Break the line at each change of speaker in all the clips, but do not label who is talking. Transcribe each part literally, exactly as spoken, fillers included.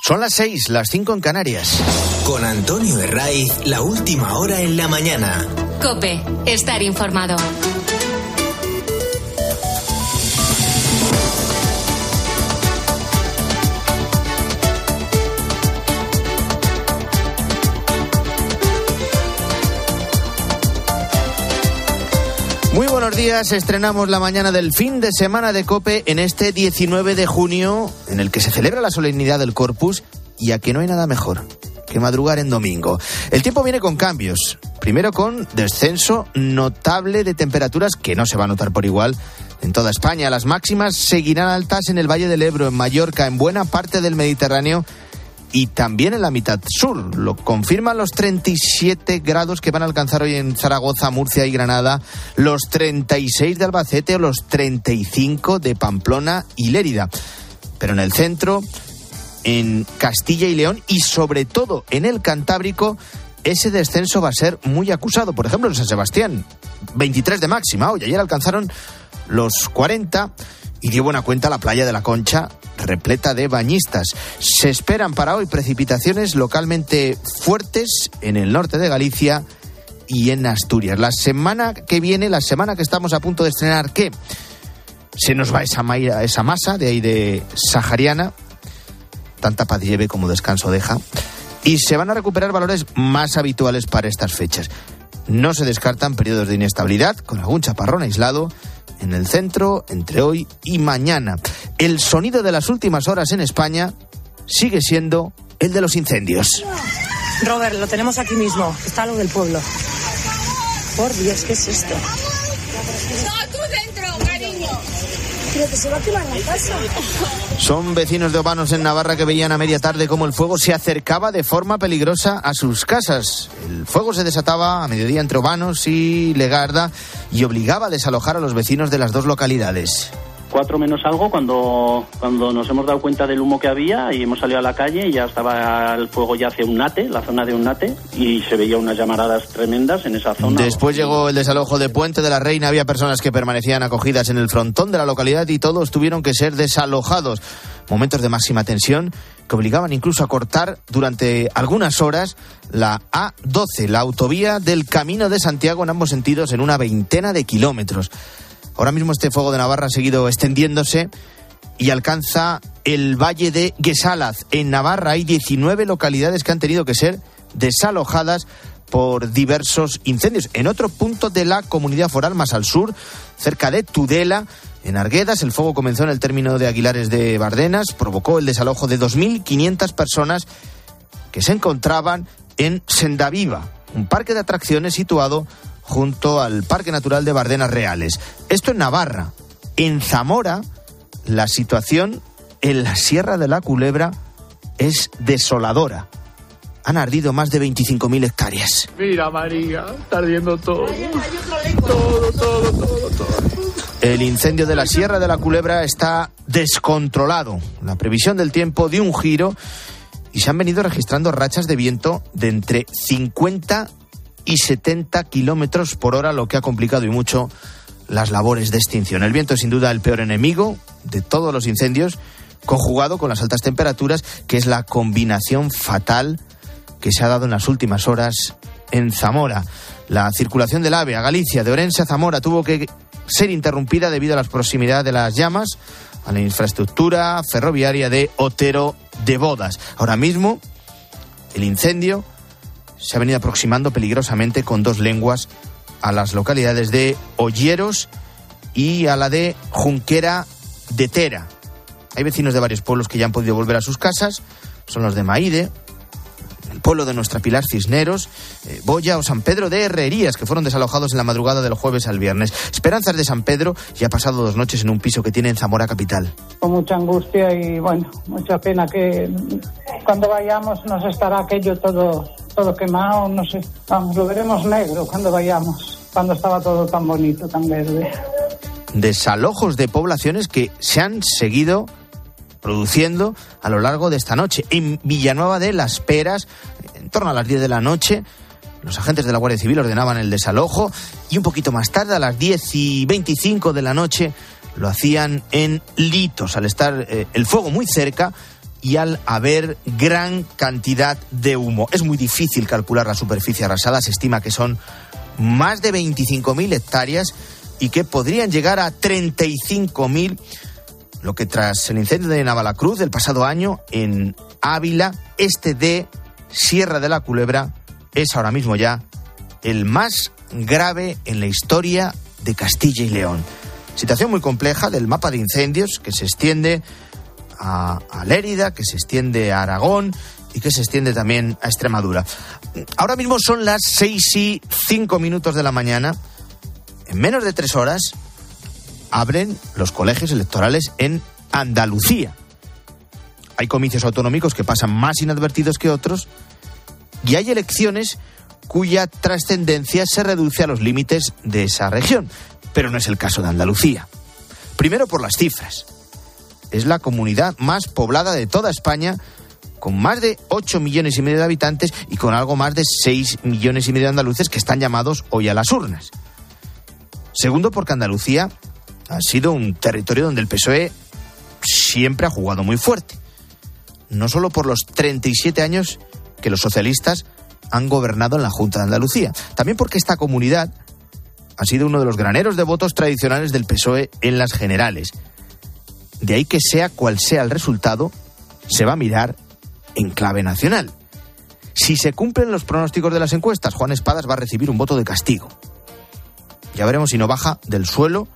Son las seis, las cinco en Canarias.
Con Antonio Herraiz, la última hora en la mañana.
COPE, estar informado.
Muy buenos días, estrenamos la mañana del fin de semana de COPE en este diecinueve de junio, en el que se celebra la solemnidad del Corpus, y a que no hay nada mejor que madrugar en domingo. El tiempo viene con cambios, primero con descenso notable de temperaturas que no se va a notar por igual en toda España. Las máximas seguirán altas en el Valle del Ebro, en Mallorca, en buena parte del Mediterráneo y también en la mitad sur. Lo confirman los treinta y siete grados que van a alcanzar hoy en Zaragoza, Murcia y Granada, los treinta y seis de Albacete o los treinta y cinco de Pamplona y Lérida. Pero en el centro, en Castilla y León y sobre todo en el Cantábrico, ese descenso va a ser muy acusado. Por ejemplo, en San Sebastián, veintitrés de máxima hoy. Ayer alcanzaron los cuarenta y dio buena cuenta la playa de la Concha, repleta de bañistas. Se esperan para hoy precipitaciones localmente fuertes en el norte de Galicia y en Asturias. La semana que viene, la semana que estamos a punto de estrenar, ¿qué? Se nos va esa, ma- esa masa de aire sahariana, tanta paz lleve como descanso deja, y se van a recuperar valores más habituales para estas fechas. No se descartan periodos de inestabilidad, con algún chaparrón aislado en el centro entre hoy y mañana. El sonido de las últimas horas en España sigue siendo el de los incendios.
Robert, lo tenemos aquí mismo. Está lo del pueblo. Por Dios, ¿qué es esto?
No, tú dentro, cariño.
Pero que se va a quemar la casa.
Son vecinos de Obanos en Navarra que veían a media tarde cómo el fuego se acercaba de forma peligrosa a sus casas. El fuego se desataba a mediodía entre Obanos y Legarda y obligaba a desalojar a los vecinos de las dos localidades.
Cuatro menos algo cuando cuando nos hemos dado cuenta del humo que había y hemos salido a la calle y ya estaba el fuego ya hacia Unnate, la zona de Unnate, y se veía unas llamaradas tremendas en esa zona.
Después llegó el desalojo de Puente de la Reina. Había personas que permanecían acogidas en el frontón de la localidad y todos tuvieron que ser desalojados. Momentos de máxima tensión que obligaban incluso a cortar durante algunas horas la A doce, la autovía del Camino de Santiago en ambos sentidos en una veintena de kilómetros. Ahora mismo este fuego de Navarra ha seguido extendiéndose y alcanza el valle de Guesalaz. En Navarra hay diecinueve localidades que han tenido que ser desalojadas por diversos incendios. En otro punto de la comunidad foral, más al sur, cerca de Tudela, en Arguedas, el fuego comenzó en el término de Aguilares de Bardenas, provocó el desalojo de dos mil quinientas personas que se encontraban en Sendaviva, un parque de atracciones situado junto al Parque Natural de Bardenas Reales. Esto en Navarra. En Zamora, la situación en la Sierra de la Culebra es desoladora. Han ardido más de veinticinco mil hectáreas.
Mira, María, está ardiendo todo. Todo, todo, todo, todo.
El incendio de la Sierra de la Culebra está descontrolado. La previsión del tiempo dio un giro y se han venido registrando rachas de viento de entre cincuenta y setenta kilómetros por hora, lo que ha complicado y mucho las labores de extinción. El viento es sin duda el peor enemigo de todos los incendios, conjugado con las altas temperaturas, que es la combinación fatal que se ha dado en las últimas horas en Zamora. La circulación del AVE a Galicia, de Orense a Zamora, tuvo que ser interrumpida debido a la proximidad de las llamas a la infraestructura ferroviaria de Otero de Bodas. Ahora mismo, el incendio se ha venido aproximando peligrosamente con dos lenguas a las localidades de Olleros y a la de Junquera de Tera. Hay vecinos de varios pueblos que ya han podido volver a sus casas. Son los de Maide, el pueblo de Nuestra Pilar Cisneros, eh, Boya o San Pedro de Herrerías, que fueron desalojados en la madrugada del jueves al viernes. Esperanzas de San Pedro ya ha pasado dos noches en un piso que tiene en Zamora capital.
Con mucha angustia y, bueno, mucha pena que cuando vayamos nos estará aquello todo, todo quemado, no sé. Vamos, lo veremos negro cuando vayamos, cuando estaba todo tan bonito, tan verde.
Desalojos de poblaciones que se han seguido produciendo a lo largo de esta noche. En Villanueva de las Peras, en torno a las diez de la noche, los agentes de la Guardia Civil ordenaban el desalojo y un poquito más tarde, a las diez y veinticinco de la noche, lo hacían en Litos, al estar eh, el fuego muy cerca y al haber gran cantidad de humo. Es muy difícil calcular la superficie arrasada, se estima que son más de veinticinco mil hectáreas y que podrían llegar a treinta y cinco mil, lo que tras el incendio de Navalacruz del pasado año en Ávila, este de Sierra de la Culebra es ahora mismo ya el más grave en la historia de Castilla y León. Situación muy compleja del mapa de incendios que se extiende a, a Lérida, que se extiende a Aragón y que se extiende también a Extremadura. Ahora mismo son las seis y cinco minutos de la mañana. En menos de tres horas abren los colegios electorales en Andalucía. Hay comicios autonómicos que pasan más inadvertidos que otros y hay elecciones cuya trascendencia se reduce a los límites de esa región. Pero no es el caso de Andalucía. Primero por las cifras. Es la comunidad más poblada de toda España, con más de ocho millones y medio de habitantes y con algo más de seis millones y medio de andaluces que están llamados hoy a las urnas. Segundo, porque Andalucía ha sido un territorio donde el P S O E siempre ha jugado muy fuerte. No solo por los treinta y siete años que los socialistas han gobernado en la Junta de Andalucía, también porque esta comunidad ha sido uno de los graneros de votos tradicionales del P S O E en las generales. De ahí que sea cual sea el resultado, se va a mirar en clave nacional. Si se cumplen los pronósticos de las encuestas, Juan Espadas va a recibir un voto de castigo. Ya veremos si no baja del suelo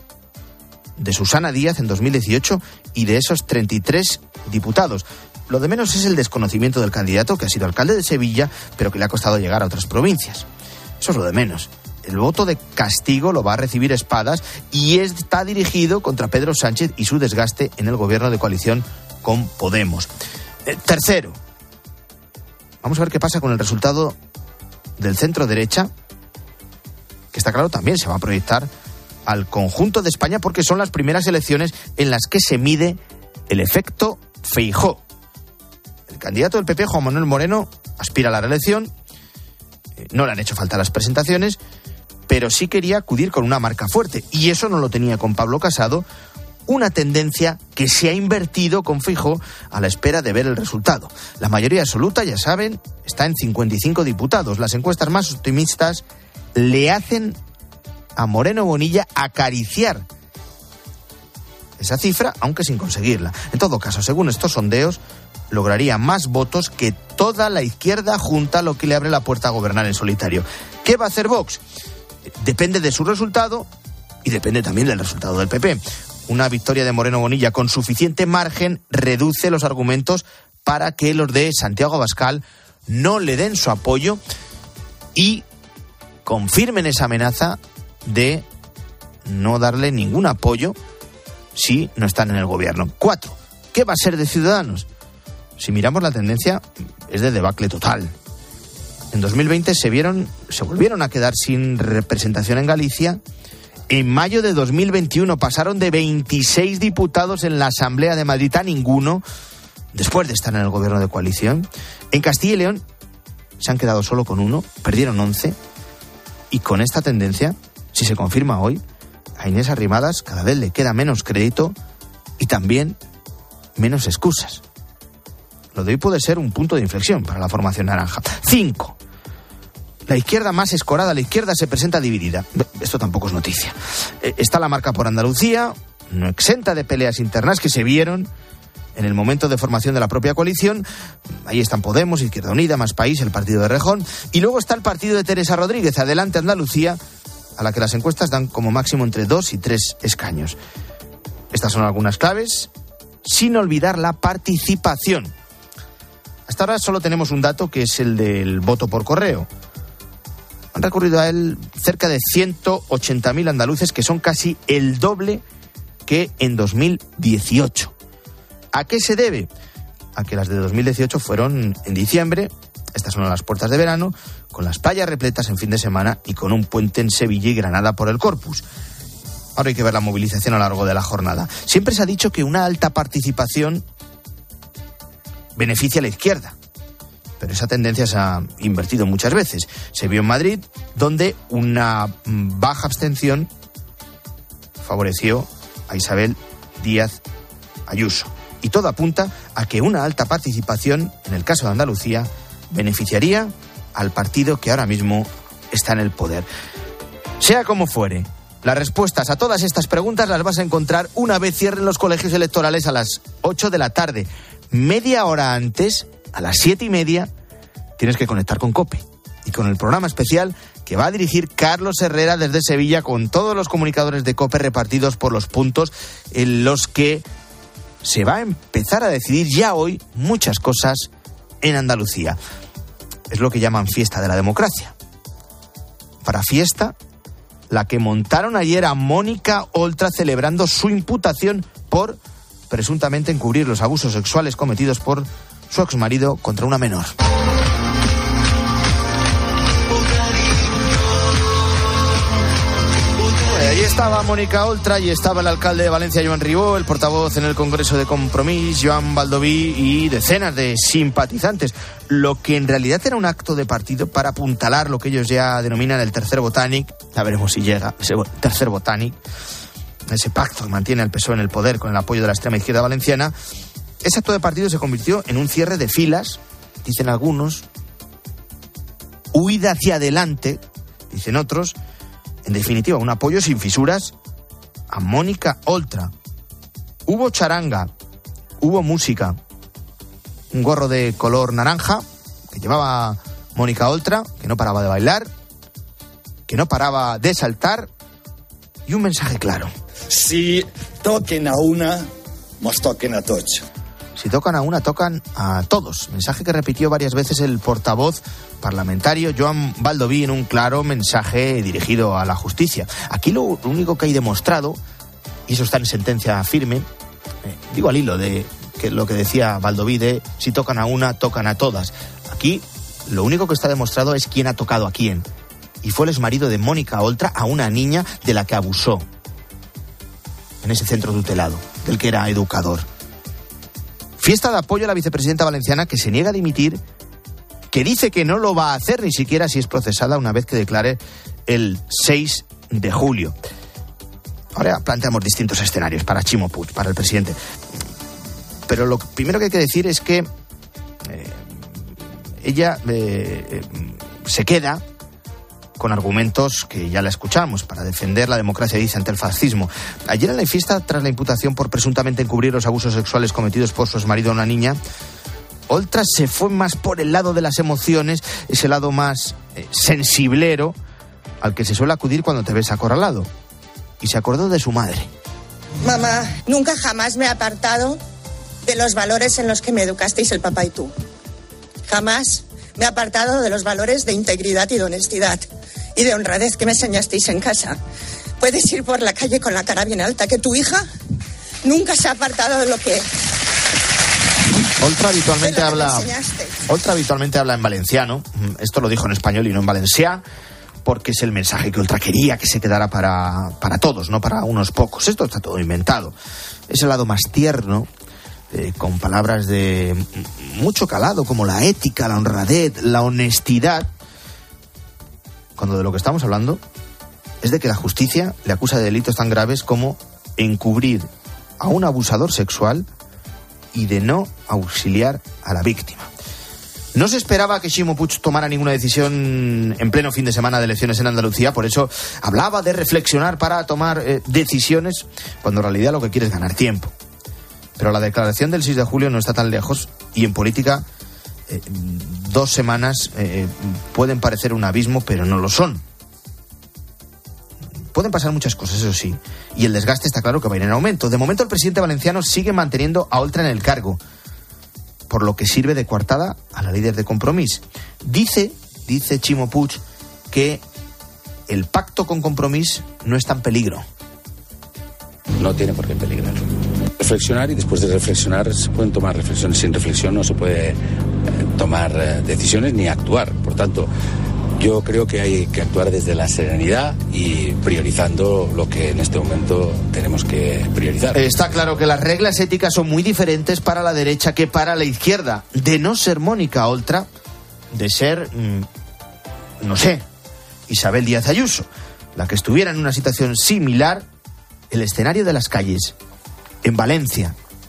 de Susana Díaz en dos mil dieciocho y de esos treinta y tres diputados. Lo de menos es el desconocimiento del candidato, que ha sido alcalde de Sevilla, pero que le ha costado llegar a otras provincias. Eso es lo de menos. El voto de castigo lo va a recibir Espadas y está dirigido contra Pedro Sánchez y su desgaste en el gobierno de coalición con Podemos. Eh, tercero, vamos a ver qué pasa con el resultado del centro derecha, que está claro también se va a proyectar al conjunto de España porque son las primeras elecciones en las que se mide el efecto Feijóo. El candidato del P P, Juan Manuel Moreno, aspira a la reelección. No le han hecho falta las presentaciones, pero sí quería acudir con una marca fuerte. Y eso no lo tenía con Pablo Casado, una tendencia que se ha invertido con Feijóo a la espera de ver el resultado. La mayoría absoluta, ya saben, está en cincuenta y cinco diputados. Las encuestas más optimistas le hacen a Moreno Bonilla acariciar esa cifra, aunque sin conseguirla. En todo caso, según estos sondeos, lograría más votos que toda la izquierda junta, lo que le abre la puerta a gobernar en solitario. ¿Qué va a hacer Vox? Depende de su resultado y depende también del resultado del P P. Una victoria de Moreno Bonilla con suficiente margen reduce los argumentos para que los de Santiago Abascal no le den su apoyo y confirmen esa amenaza de no darle ningún apoyo si no están en el gobierno. Cuatro, ¿qué va a ser de Ciudadanos? Si miramos la tendencia, es de debacle total. En dos mil veinte se vieron, se volvieron a quedar sin representación en Galicia. En mayo de dos mil veintiuno pasaron de veintiséis diputados en la Asamblea de Madrid a ninguno, después de estar en el gobierno de coalición. En Castilla y León se han quedado solo con uno, perdieron once. Y con esta tendencia, si se confirma hoy, a Inés Arrimadas cada vez le queda menos crédito y también menos excusas. Lo de hoy puede ser un punto de inflexión para la formación naranja. Cinco. La izquierda más escorada, la izquierda se presenta dividida. Esto tampoco es noticia. Está la marca por Andalucía, no exenta de peleas internas que se vieron en el momento de formación de la propia coalición. Ahí están Podemos, Izquierda Unida, Más País, el partido de Rejón. Y luego está el partido de Teresa Rodríguez, Adelante Andalucía, a la que las encuestas dan como máximo entre dos y tres escaños. Estas son algunas claves, sin olvidar la participación. Hasta ahora solo tenemos un dato, que es el del voto por correo. Han recurrido a él cerca de ciento ochenta mil andaluces, que son casi el doble que en dos mil dieciocho. ¿A qué se debe? A que las de dos mil dieciocho fueron en diciembre, estas son a las puertas de verano, con las playas repletas en fin de semana y con un puente en Sevilla y Granada por el Corpus. Ahora hay que ver la movilización a lo largo de la jornada. Siempre se ha dicho que una alta participación beneficia a la izquierda, pero esa tendencia se ha invertido muchas veces. Se vio en Madrid, donde una baja abstención favoreció a Isabel Díaz Ayuso. y todo apunta a que una alta participación, en el caso de Andalucía, beneficiaría al partido que ahora mismo está en el poder. Sea como fuere, las respuestas a todas estas preguntas las vas a encontrar una vez cierren los colegios electorales a las ocho de la tarde. Media hora antes, a las siete y media, tienes que conectar con COPE y con el programa especial que va a dirigir Carlos Herrera desde Sevilla, con todos los comunicadores de COPE repartidos por los puntos en los que se va a empezar a decidir ya hoy muchas cosas en Andalucía. Es lo que llaman fiesta de la democracia. Para fiesta, la que montaron ayer a Mónica Oltra celebrando su imputación por presuntamente encubrir los abusos sexuales cometidos por su exmarido contra una menor. Ahí estaba Mónica Oltra y estaba el alcalde de Valencia, Joan Ribó, el portavoz en el Congreso de Compromís, Joan Baldoví, y decenas de simpatizantes. Lo que en realidad era un acto de partido para apuntalar lo que ellos ya denominan el tercer Botànic. Ya veremos si llega ese tercer Botànic, ese pacto que mantiene al P S O E en el poder con el apoyo de la extrema izquierda valenciana. Ese acto de partido se convirtió en un cierre de filas, dicen algunos, huida hacia adelante, dicen otros. En definitiva, un apoyo sin fisuras a Mónica Oltra. Hubo charanga, hubo música, un gorro de color naranja que llevaba Mónica Oltra, que no paraba de bailar, que no paraba de saltar, y un mensaje claro.
Si toquen a una, nos toquen a tots.
Si tocan a una, tocan a todos. Mensaje que repitió varias veces el portavoz parlamentario Joan Baldoví en un claro mensaje dirigido a la justicia. Aquí lo único que hay demostrado, y eso está en sentencia firme, eh, digo al hilo de que lo que decía Baldoví de si tocan a una, tocan a todas. Aquí lo único que está demostrado es quién ha tocado a quién. Y fue el exmarido de Mónica Oltra a una niña de la que abusó en ese centro tutelado, del que era educador. Fiesta de apoyo a la vicepresidenta valenciana, que se niega a dimitir, que dice que no lo va a hacer ni siquiera si es procesada una vez que declare el seis de julio. Ahora planteamos distintos escenarios para Ximo Puig, para el presidente. Pero lo primero que hay que decir es que eh, ella eh, eh, se queda con argumentos que ya la escuchamos, para defender la democracia, dice, ante el fascismo. Ayer en la fiesta, tras la imputación por presuntamente encubrir los abusos sexuales cometidos por su exmarido a una niña, Oltra se fue más por el lado de las emociones, ese lado más eh, sensiblero, al que se suele acudir cuando te ves acorralado. Y se acordó de su madre.
Mamá, nunca jamás me he apartado de los valores en los que me educasteis el papá y tú. Jamás me he apartado de los valores de integridad y de honestidad y de honradez que me enseñasteis en casa. Puedes ir por la calle con la cara bien alta, que tu hija nunca se ha apartado de lo que...
Oltra habitualmente habla... Oltra habitualmente habla en valenciano. Esto lo dijo en español y no en valencià, porque es el mensaje que Oltra quería que se quedara para, para todos, no para unos pocos. Esto está todo inventado. Es el lado más tierno, eh, con palabras de mucho calado, como la ética, la honradez, la honestidad, cuando de lo que estamos hablando es de que la justicia le acusa de delitos tan graves como encubrir a un abusador sexual y de no auxiliar a la víctima. No se esperaba que Ximo Puig tomara ninguna decisión en pleno fin de semana de elecciones en Andalucía, por eso hablaba de reflexionar para tomar eh, decisiones, cuando en realidad lo que quiere es ganar tiempo. Pero la declaración del seis de julio no está tan lejos, y en política eh, dos semanas eh, pueden parecer un abismo, pero no lo son. Pueden pasar muchas cosas, eso sí, y el desgaste está claro que va a ir en aumento. De momento el presidente valenciano sigue manteniendo a Oltra en el cargo, por lo que sirve de coartada a la líder de Compromís. Dice, dice Ximo Puig, que el pacto con Compromís no está en peligro.
No tiene por qué peligrar. Reflexionar, y después de reflexionar se pueden tomar reflexiones. Sin reflexión no se puede eh, tomar eh, decisiones ni actuar. Por tanto, yo creo que hay que actuar desde la serenidad y priorizando lo que en este momento tenemos que priorizar.
Está claro que las reglas éticas son muy diferentes para la derecha que para la izquierda. De no ser Mónica Oltra, de ser, mmm, no sé, Isabel Díaz Ayuso, la que estuviera en una situación similar, el escenario de las calles, en Valencia,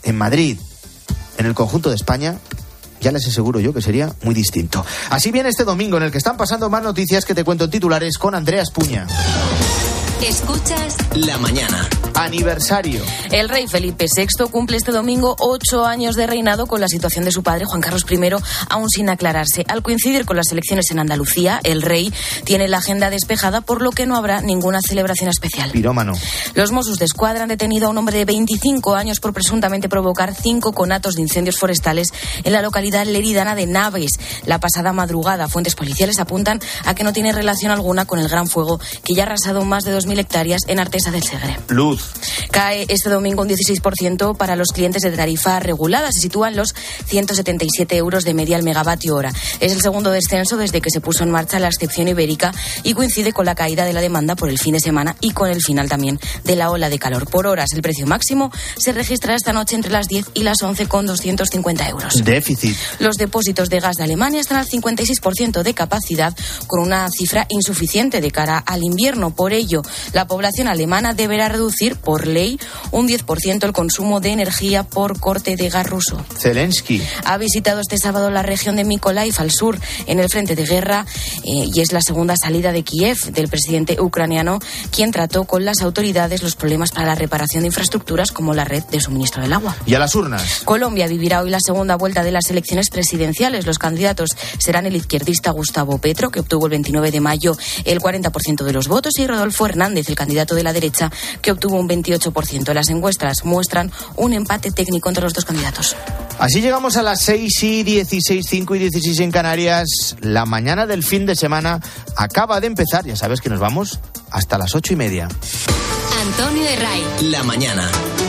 en Madrid, en el conjunto de España, ya les aseguro yo que sería muy distinto. Así viene este domingo, en el que están pasando más noticias que te cuento en titulares con Andrea Espuña.
Escuchas
La mañana.
Aniversario.
El rey Felipe sexto cumple este domingo ocho años de reinado, con la situación de su padre, Juan Carlos primero, aún sin aclararse. Al coincidir con las elecciones en Andalucía, el rey tiene la agenda despejada, por lo que no habrá ninguna celebración especial.
Pirómano.
Los Mossos d'Esquadra han detenido a un hombre de veinticinco años por presuntamente provocar cinco conatos de incendios forestales en la localidad leridana de Naves la pasada madrugada. Fuentes policiales apuntan a que no tiene relación alguna con el gran fuego que ya ha arrasado más de dos mil hectáreas en Artesa del Segre.
Luz.
Cae este domingo un dieciséis por ciento para los clientes de tarifa regulada. Se sitúan los ciento setenta y siete euros de media al megavatio hora. Es el segundo descenso desde que se puso en marcha la excepción ibérica y coincide con la caída de la demanda por el fin de semana y con el final también de la ola de calor. Por horas, el precio máximo se registrará esta noche entre las diez y las once con doscientos cincuenta euros.
Déficit.
Los depósitos de gas de Alemania están al cincuenta y seis por ciento de capacidad, con una cifra insuficiente de cara al invierno. Por ello, la población alemana deberá reducir por ley un diez por ciento el consumo de energía por corte de gas ruso.
Zelensky
ha visitado este sábado la región de Mykolaiv, al sur, en el frente de guerra, eh, y es la segunda salida de Kiev del presidente ucraniano, quien trató con las autoridades los problemas para la reparación de infraestructuras como la red de suministro del agua.
Y a las urnas.
Colombia vivirá hoy la segunda vuelta de las elecciones presidenciales. Los candidatos serán el izquierdista Gustavo Petro, que obtuvo el veintinueve de mayo el cuarenta por ciento de los votos, y Rodolfo Hernández, el candidato de la derecha, que obtuvo un veintiocho por ciento. Las encuestas muestran un empate técnico entre los dos candidatos.
Así llegamos a las seis y dieciséis, cinco y dieciséis en Canarias. La mañana del fin de semana acaba de empezar. Ya sabes que nos vamos hasta las ocho y media.
Antonio de Ray.
La mañana.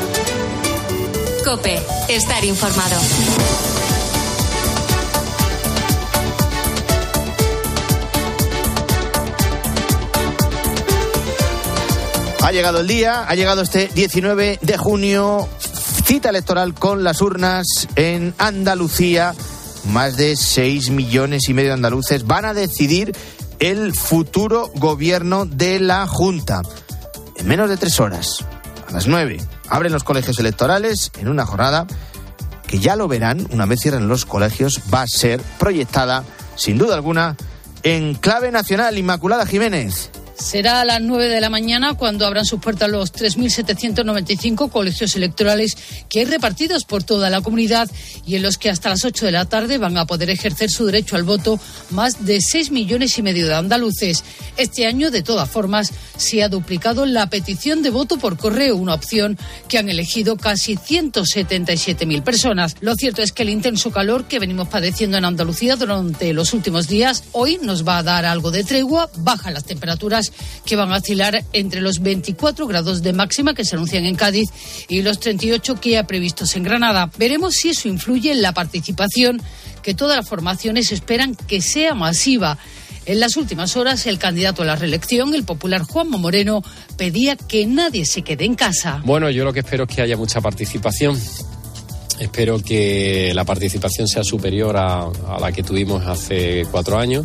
COPE. Estar informado.
Ha llegado el día, ha llegado este diecinueve de junio, cita electoral con las urnas en Andalucía. Más de seis millones y medio de andaluces van a decidir el futuro gobierno de la Junta. En menos de tres horas, a las nueve, abren los colegios electorales en una jornada que, ya lo verán, una vez cierren los colegios, va a ser proyectada, sin duda alguna, en clave nacional. Inmaculada Jiménez.
Será a las nueve de la mañana cuando abran sus puertas los tres mil setecientos noventa y cinco colegios electorales que hay repartidos por toda la comunidad, y en los que hasta las ocho de la tarde van a poder ejercer su derecho al voto más de seis millones y medio de andaluces. Este año, de todas formas, se ha duplicado la petición de voto por correo, una opción que han elegido casi ciento setenta y siete mil personas. Lo cierto es que el intenso calor que venimos padeciendo en Andalucía durante los últimos días hoy nos va a dar algo de tregua. Bajan las temperaturas, que van a oscilar entre los veinticuatro grados de máxima que se anuncian en Cádiz y los treinta y ocho que ha previstos en Granada. Veremos si eso influye en la participación, que todas las formaciones esperan que sea masiva. En las últimas horas, el candidato a la reelección, el popular Juanma Moreno, pedía que nadie se quede en casa.
Bueno, yo lo que espero es que haya mucha participación. Espero que la participación sea superior a, a la que tuvimos hace cuatro años.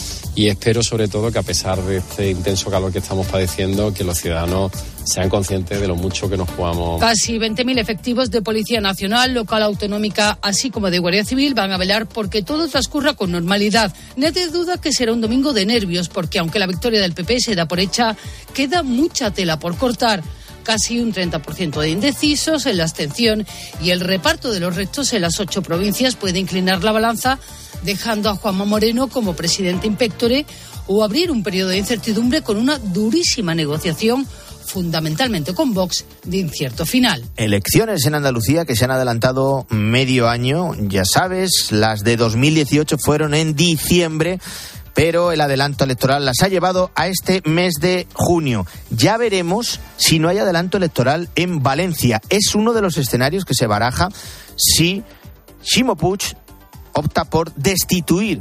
Y espero, sobre todo, que a pesar de este intenso calor que estamos padeciendo, que los ciudadanos sean conscientes de lo mucho que nos jugamos.
Casi veinte mil efectivos de Policía Nacional, local, autonómica, así como de Guardia Civil, van a velar porque todo transcurra con normalidad. Nadie duda que será un domingo de nervios, porque aunque la victoria del P P se da por hecha, queda mucha tela por cortar. Casi un treinta por ciento de indecisos en la abstención, y el reparto de los restos en las ocho provincias puede inclinar la balanza, dejando a Juanma Moreno como presidente in pectore, o abrir un periodo de incertidumbre con una durísima negociación, fundamentalmente con Vox, de incierto final.
Elecciones en Andalucía que se han adelantado medio año, ya sabes, las de dos mil dieciocho fueron en diciembre, pero el adelanto electoral las ha llevado a este mes de junio. Ya veremos si no hay adelanto electoral en Valencia. Es uno de los escenarios que se baraja si Ximo Puig opta por destituir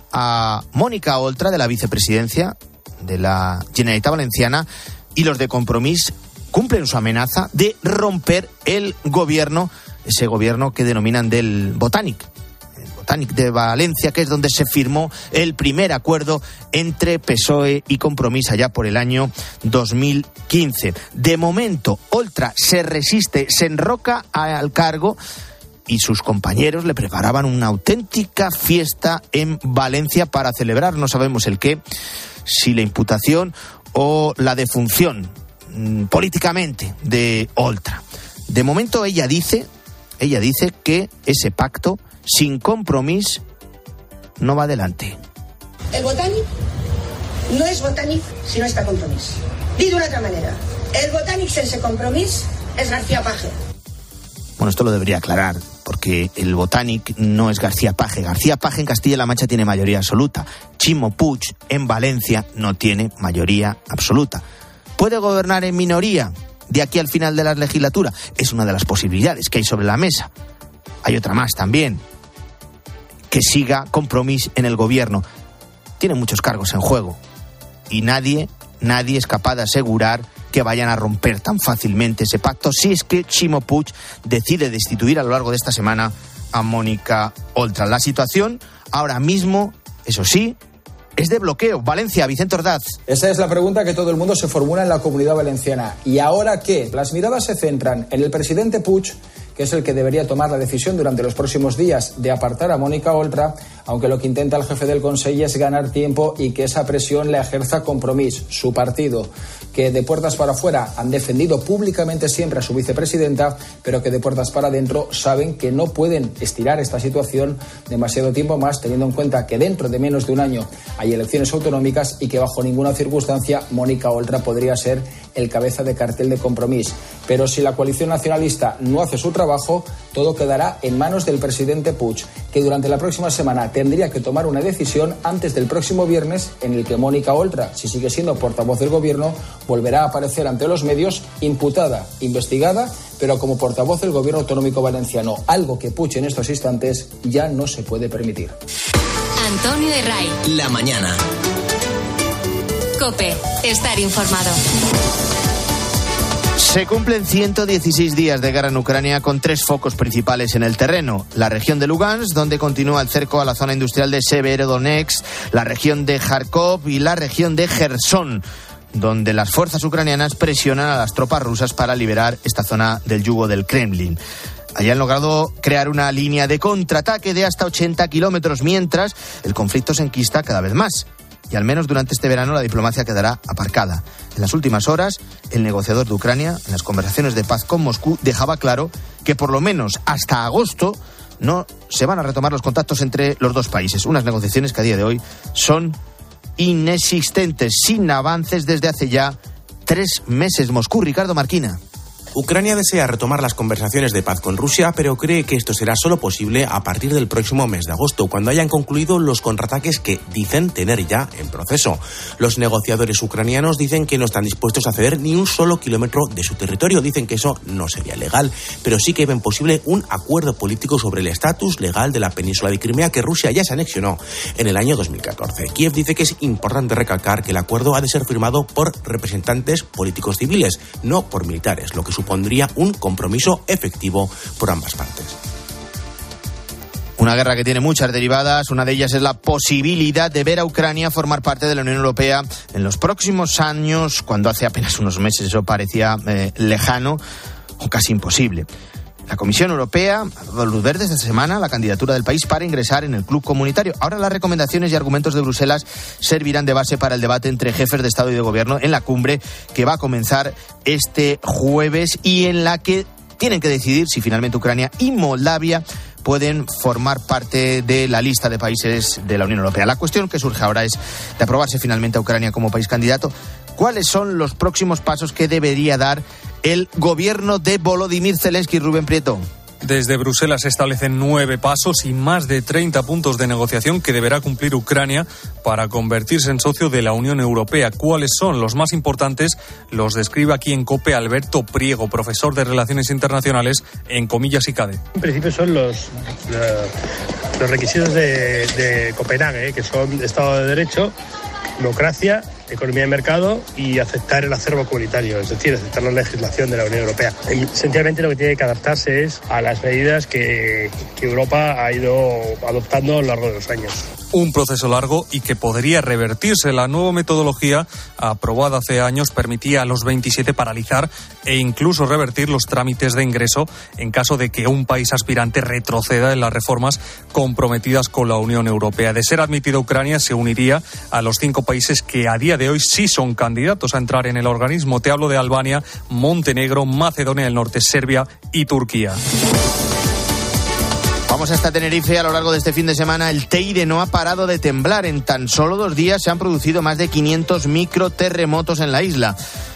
a Mónica Oltra de la vicepresidencia de la Generalitat Valenciana, y los de Compromís cumplen su amenaza de romper el gobierno, ese gobierno que denominan del Botànic. Botanic de Valencia, que es donde se firmó el primer acuerdo entre P S O E y Compromís allá por el año dos mil quince. De momento, Oltra se resiste, se enroca al cargo y sus compañeros le preparaban una auténtica fiesta en Valencia para celebrar, no sabemos el qué, si la imputación o la defunción mmm, políticamente de Oltra. De momento ella dice, ella dice que ese pacto sin Compromís no va adelante.
El Botanic no es Botanic si no está Compromís. Dicho de una otra manera, el Botanic sense Compromís es García Paje.
Bueno, esto lo debería aclarar, porque el Botanic no es García Paje. García Paje en Castilla-La Mancha tiene mayoría absoluta. Chimo Puig en Valencia no tiene mayoría absoluta. ¿Puede gobernar en minoría de aquí al final de la legislatura? Es una de las posibilidades que hay sobre la mesa. Hay otra más también, que siga Compromís en el gobierno. Tiene muchos cargos en juego y nadie, nadie es capaz de asegurar que vayan a romper tan fácilmente ese pacto si es que Chimo Puig decide destituir a lo largo de esta semana a Mónica Oltra. La situación ahora mismo, eso sí, es de bloqueo. Valencia, Vicente Ordaz.
Esa es la pregunta que todo el mundo se formula en la Comunidad Valenciana. ¿Y ahora qué? Las miradas se centran en el presidente Puig, que es el que debería tomar la decisión durante los próximos días de apartar a Mónica Oltra, aunque lo que intenta el jefe del Consell es ganar tiempo y que esa presión la ejerza Compromís, su partido, que de puertas para afuera han defendido públicamente siempre a su vicepresidenta, pero que de puertas para adentro saben que no pueden estirar esta situación demasiado tiempo más, teniendo en cuenta que dentro de menos de un año hay elecciones autonómicas y que bajo ninguna circunstancia Mónica Oltra podría ser el cabeza de cartel de Compromís. Pero si la coalición nacionalista no hace su trabajo, todo quedará en manos del presidente Puig, que durante la próxima semana tendría que tomar una decisión antes del próximo viernes, en el que Mónica Oltra, si sigue siendo portavoz del gobierno, volverá a aparecer ante los medios imputada, investigada, pero como portavoz del gobierno autonómico valenciano, algo que Puig en estos instantes ya no se puede permitir.
Antonio Herray.
La mañana.
COPE. Estar informado.
Se cumplen ciento dieciséis días de guerra en Ucrania con tres focos principales en el terreno. La región de Lugansk, donde continúa el cerco a la zona industrial de Severodonetsk, la región de Kharkov y la región de Jersón, donde las fuerzas ucranianas presionan a las tropas rusas para liberar esta zona del yugo del Kremlin. Allí han logrado crear una línea de contraataque de hasta ochenta kilómetros, mientras el conflicto se enquista cada vez más. Y al menos durante este verano la diplomacia quedará aparcada. En las últimas horas, el negociador de Ucrania, en las conversaciones de paz con Moscú, dejaba claro que por lo menos hasta agosto no se van a retomar los contactos entre los dos países. Unas negociaciones que a día de hoy son inexistentes, sin avances desde hace ya tres meses. Moscú, Ricardo Marquina.
Ucrania desea retomar las conversaciones de paz con Rusia, pero cree que esto será solo posible a partir del próximo mes de agosto, cuando hayan concluido los contraataques que dicen tener ya en proceso. Los negociadores ucranianos dicen que no están dispuestos a ceder ni un solo kilómetro de su territorio. Dicen que eso no sería legal, pero sí que ven posible un acuerdo político sobre el estatus legal de la península de Crimea, que Rusia ya se anexionó en el año dos mil catorce. Kiev dice que es importante recalcar que el acuerdo ha de ser firmado por representantes políticos civiles, no por militares, lo que supondría un compromiso efectivo por ambas partes.
Una guerra que tiene muchas derivadas. Una de ellas es la posibilidad de ver a Ucrania formar parte de la Unión Europea en los próximos años, cuando hace apenas unos meses eso parecía eh, lejano o casi imposible. La Comisión Europea ha dado luz verde esta semana a la candidatura del país para ingresar en el club comunitario. Ahora las recomendaciones y argumentos de Bruselas servirán de base para el debate entre jefes de Estado y de Gobierno en la cumbre que va a comenzar este jueves y en la que tienen que decidir si finalmente Ucrania y Moldavia pueden formar parte de la lista de países de la Unión Europea. La cuestión que surge ahora es de aprobarse finalmente a Ucrania como país candidato. ¿Cuáles son los próximos pasos que debería dar el gobierno de Volodymyr Zelensky, Rubén Prieto?
Desde Bruselas se establecen nueve pasos y más de treinta puntos de negociación que deberá cumplir Ucrania para convertirse en socio de la Unión Europea. ¿Cuáles son los más importantes? Los describe aquí en COPE Alberto Priego, profesor de Relaciones Internacionales en Comillas y CADE.
En principio son los, los requisitos de, de Copenhague, que son Estado de Derecho, democracia economía de mercado y aceptar el acervo comunitario, es decir, aceptar la legislación de la Unión Europea. Esencialmente lo que tiene que adaptarse es a las medidas que, que Europa ha ido adoptando a lo largo de los años.
Un proceso largo y que podría revertirse. La nueva metodología, aprobada hace años, permitía a los veintisiete paralizar e incluso revertir los trámites de ingreso en caso de que un país aspirante retroceda en las reformas comprometidas con la Unión Europea. De ser admitida Ucrania, se uniría a los cinco países que a día de hoy sí son candidatos a entrar en el organismo. Te hablo de Albania, Montenegro, Macedonia del Norte, Serbia y Turquía.
Vamos hasta Tenerife. A lo largo de este fin de semana el Teide no ha parado de temblar. En tan solo dos días se han producido más de quinientos microterremotos en la isla.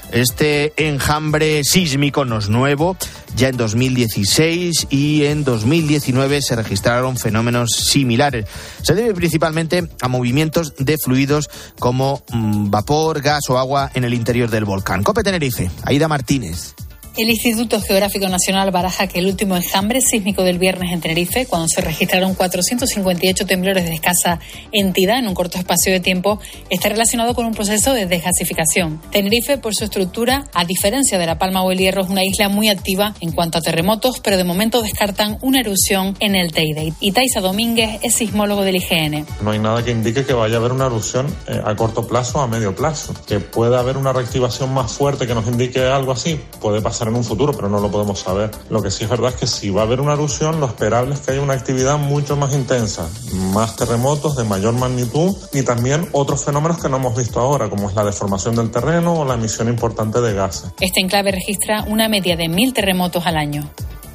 Este enjambre sísmico no es nuevo. Ya en dos mil dieciséis y en dos mil diecinueve se registraron fenómenos similares. Se debe principalmente a movimientos de fluidos como mmm, vapor, gas o agua en el interior del volcán. COPE Tenerife, Aida Martínez.
El Instituto Geográfico Nacional baraja que el último enjambre sísmico del viernes en Tenerife, cuando se registraron cuatrocientos cincuenta y ocho temblores de escasa entidad en un corto espacio de tiempo, está relacionado con un proceso de desgasificación. Tenerife, por su estructura, a diferencia de La Palma o El Hierro, es una isla muy activa en cuanto a terremotos, pero de momento descartan una erupción en el Teide. Y Taisa Domínguez es sismólogo del I G N.
No hay nada que indique que vaya a haber una erupción eh, a corto plazo o a medio plazo. Que pueda haber una reactivación más fuerte que nos indique algo así, puede pasar en un futuro, pero no lo podemos saber. Lo que sí es verdad es que si va a haber una erupción, lo esperable es que haya una actividad mucho más intensa, más terremotos de mayor magnitud y también otros fenómenos que no hemos visto ahora, como es la deformación del terreno o la emisión importante de gases.
Este enclave registra una media de mil terremotos al año.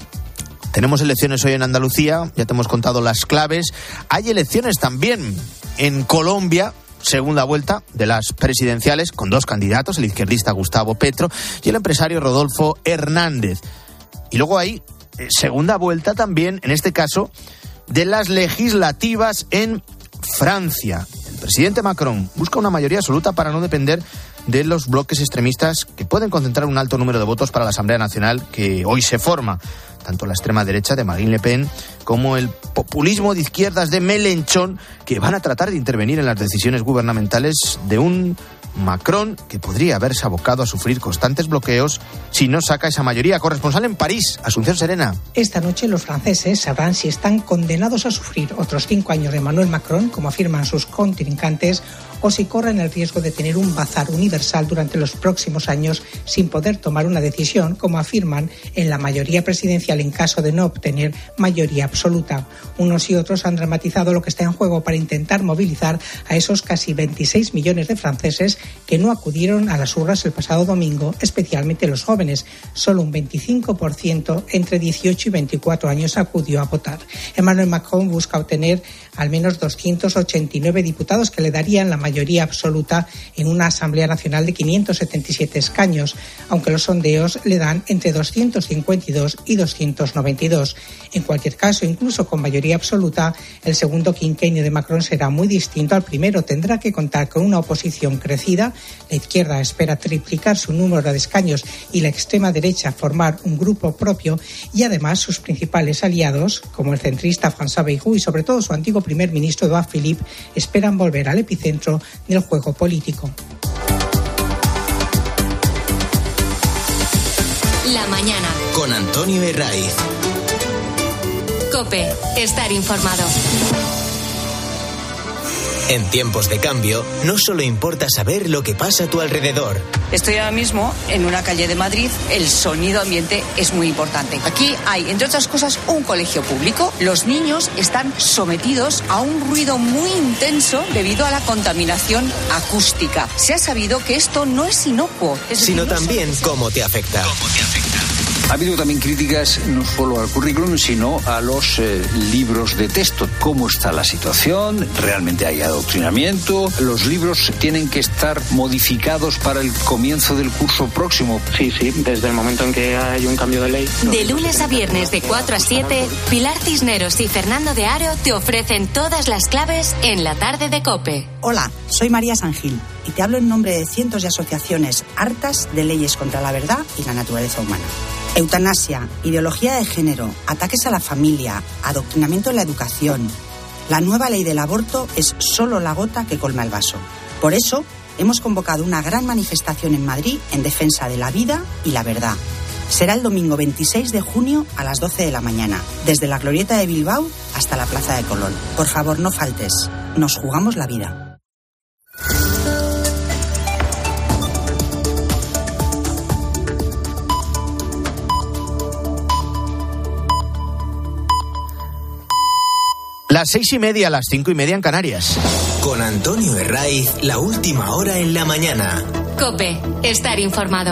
Tenemos elecciones hoy en Andalucía, ya te hemos contado las claves. Hay elecciones también en Colombia. Segunda vuelta de las presidenciales con dos candidatos, el izquierdista Gustavo Petro y el empresario Rodolfo Hernández. Y luego hay eh, segunda vuelta también, en este caso, de las legislativas en Francia. El presidente Macron busca una mayoría absoluta para no depender de los bloques extremistas que pueden concentrar un alto número de votos para la Asamblea Nacional que hoy se forma. Tanto la extrema derecha de Marine Le Pen como el populismo de izquierdas de Mélenchon, que van a tratar de intervenir en las decisiones gubernamentales de un Macron que podría haberse abocado a sufrir constantes bloqueos si no saca esa mayoría. Corresponsal en París, Asunción Serena.
Esta noche los franceses sabrán si están condenados a sufrir otros cinco años de Emmanuel Macron, como afirman sus contrincantes, o si corren el riesgo de tener un bazar universal durante los próximos años sin poder tomar una decisión, como afirman en la mayoría presidencial en caso de no obtener mayoría absoluta. Unos y otros han dramatizado lo que está en juego para intentar movilizar a esos casi veintiséis millones de franceses que no acudieron a las urnas el pasado domingo, especialmente los jóvenes. Solo un veinticinco por ciento entre dieciocho y veinticuatro años acudió a votar. Emmanuel Macron busca obtener al menos doscientos ochenta y nueve diputados que le darían la mayoría absoluta en una Asamblea Nacional de quinientos setenta y siete escaños, aunque los sondeos le dan entre doscientos cincuenta y dos y doscientos noventa y dos. En cualquier caso, incluso con mayoría absoluta, el segundo quinquenio de Macron será muy distinto al primero. Tendrá que contar con una oposición crecida. La izquierda espera triplicar su número de escaños y la extrema derecha formar un grupo propio, y además sus principales aliados, como el centrista François Bayrou y sobre todo su antiguo primer ministro Edouard Philippe, esperan volver al epicentro del juego político.
La mañana.
Con Antonio Herraiz.
COPE. Estar informado.
En tiempos de cambio, no solo importa saber lo que pasa a tu alrededor.
Estoy ahora mismo en una calle de Madrid. El sonido ambiente es muy importante. Aquí hay, entre otras cosas, un colegio público. Los niños están sometidos a un ruido muy intenso debido a la contaminación acústica. Se ha sabido que esto no es inocuo, es
sino
decir, no
también cómo te afecta.
¿Cómo te afecta?
Ha habido también críticas no solo al currículum, sino a los eh, libros de texto. ¿Cómo está la situación? ¿Realmente hay adoctrinamiento? ¿Los libros tienen que estar modificados para el comienzo del curso próximo?
Sí, sí, desde el momento en que hay un cambio de ley.
De lunes a viernes de cuatro a siete, Pilar Cisneros y Fernando de Aro te ofrecen todas las claves en la tarde de COPE.
Hola, soy María Sangil y te hablo en nombre de cientos de asociaciones hartas de leyes contra la verdad y la naturaleza humana. Eutanasia, ideología de género, ataques a la familia, adoctrinamiento en la educación. La nueva ley del aborto es solo la gota que colma el vaso. Por eso, hemos convocado una gran manifestación en Madrid en defensa de la vida y la verdad. Será el domingo veintiséis de junio a las doce de la mañana, desde la Glorieta de Bilbao hasta la Plaza de Colón. Por favor, no faltes. Nos jugamos la vida.
Las seis y media, las cinco y media en Canarias.
Con Antonio Herraiz, la última hora en la mañana.
COPE, estar informado.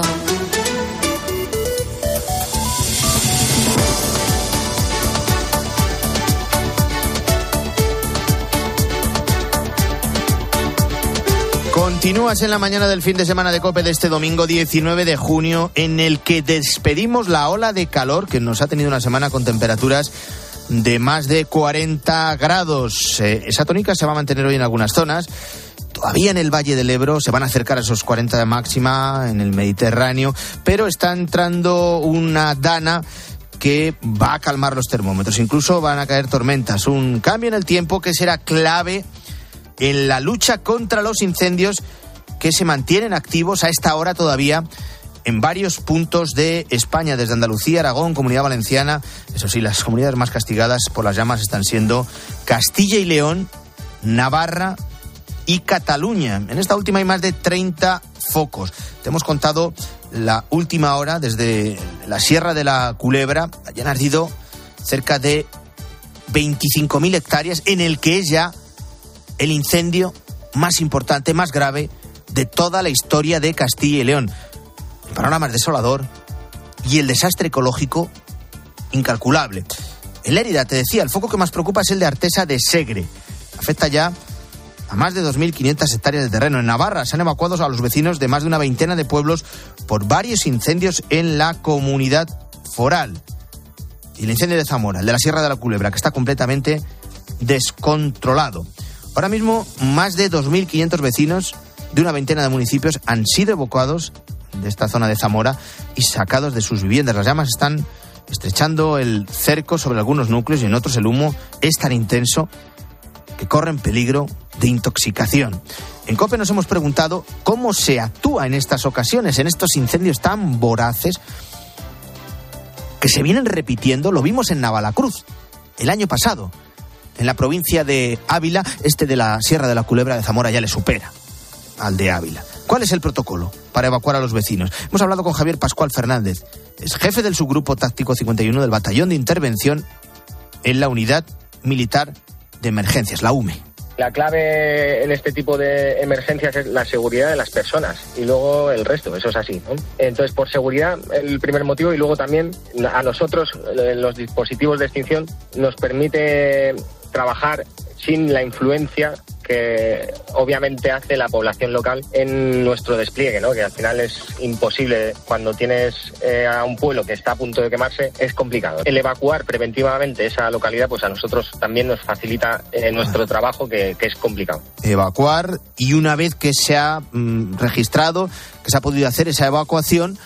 Continúas en la mañana del fin de semana de COPE de este domingo diecinueve de junio, en el que despedimos la ola de calor que nos ha tenido una semana con temperaturas de más de cuarenta grados. Eh, esa tónica se va a mantener hoy en algunas zonas. Todavía en el Valle del Ebro se van a acercar a esos cuarenta de máxima, en el Mediterráneo, pero está entrando una dana que va a calmar los termómetros. Incluso van a caer tormentas. Un cambio en el tiempo que será clave en la lucha contra los incendios que se mantienen activos a esta hora todavía en varios puntos de España, desde Andalucía, Aragón, Comunidad Valenciana. Eso sí, las comunidades más castigadas por las llamas están siendo Castilla y León, Navarra y Cataluña. En esta última hay más de treinta focos. Te hemos contado la última hora desde la Sierra de la Culebra. Allí han ardido cerca de veinticinco mil hectáreas, en el que es ya el incendio más importante, más grave de toda la historia de Castilla y León. El panorama es desolador y el desastre ecológico incalculable. En Lérida, te decía, el foco que más preocupa es el de Artesa de Segre. Afecta ya a más de dos mil quinientas hectáreas de terreno. En Navarra se han evacuado a los vecinos de más de una veintena de pueblos por varios incendios en la comunidad foral. Y el incendio de Zamora, el de la Sierra de la Culebra, que está completamente descontrolado. Ahora mismo, más de dos mil quinientos vecinos de una veintena de municipios han sido evacuados de esta zona de Zamora y sacados de sus viviendas. Las llamas están estrechando el cerco sobre algunos núcleos y en otros el humo es tan intenso que corren peligro de intoxicación. En COPE nos hemos preguntado cómo se actúa en estas ocasiones, en estos incendios tan voraces que se vienen repitiendo. Lo vimos en Navalacruz el año pasado. En la provincia de Ávila, este de la Sierra de la Culebra de Zamora ya le supera al de Ávila. ¿Cuál es el protocolo para evacuar a los vecinos? Hemos hablado con Javier Pascual Fernández, es jefe del subgrupo táctico cincuenta y uno del Batallón de Intervención en la Unidad Militar de Emergencias, la U M E.
La clave en este tipo de emergencias es la seguridad de las personas y luego el resto, eso es así, ¿no? Entonces, por seguridad, el primer motivo, y luego también a nosotros, los dispositivos de extinción, nos permite trabajar sin la influencia que obviamente hace la población local en nuestro despliegue, ¿no? Que al final es imposible cuando tienes eh, a un pueblo que está a punto de quemarse, es complicado. El evacuar preventivamente esa localidad, pues a nosotros también nos facilita eh, nuestro trabajo, que, que es complicado.
Evacuar, y una vez que se ha mm, registrado, que se ha podido hacer esa evacuación,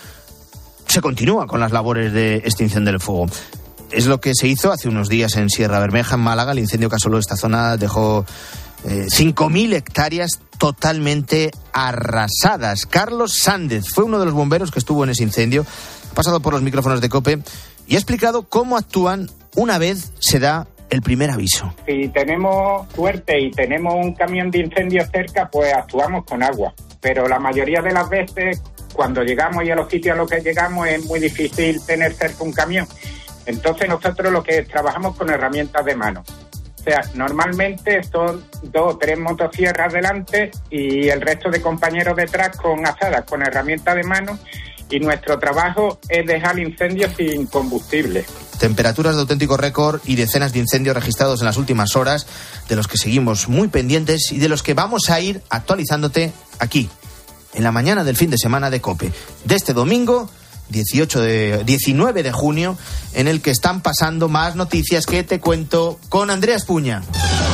se continúa con las labores de extinción del fuego. Es lo que se hizo hace unos días en Sierra Bermeja, en Málaga. El incendio que asoló esta zona dejó Eh, cinco mil hectáreas totalmente arrasadas. Carlos Sández fue uno de los bomberos que estuvo en ese incendio, ha pasado por los micrófonos de COPE y ha explicado cómo actúan una vez se da el primer aviso.
Si tenemos suerte y tenemos un camión de incendios cerca, pues actuamos con agua. Pero la mayoría de las veces, cuando llegamos y a los sitios a los que llegamos, es muy difícil tener cerca un camión. Entonces nosotros lo que trabajamos con herramientas de mano. O sea, normalmente son dos o tres motosierras delante y el resto de compañeros detrás con azadas, con herramientas de mano, y nuestro trabajo es dejar el incendio sin combustible.
Temperaturas de auténtico récord y decenas de incendios registrados en las últimas horas, de los que seguimos muy pendientes y de los que vamos a ir actualizándote aquí, en la mañana del fin de semana de COPE, de este domingo dieciocho de, diecinueve de junio, en el que están pasando más noticias que te cuento con Andrea Espuña.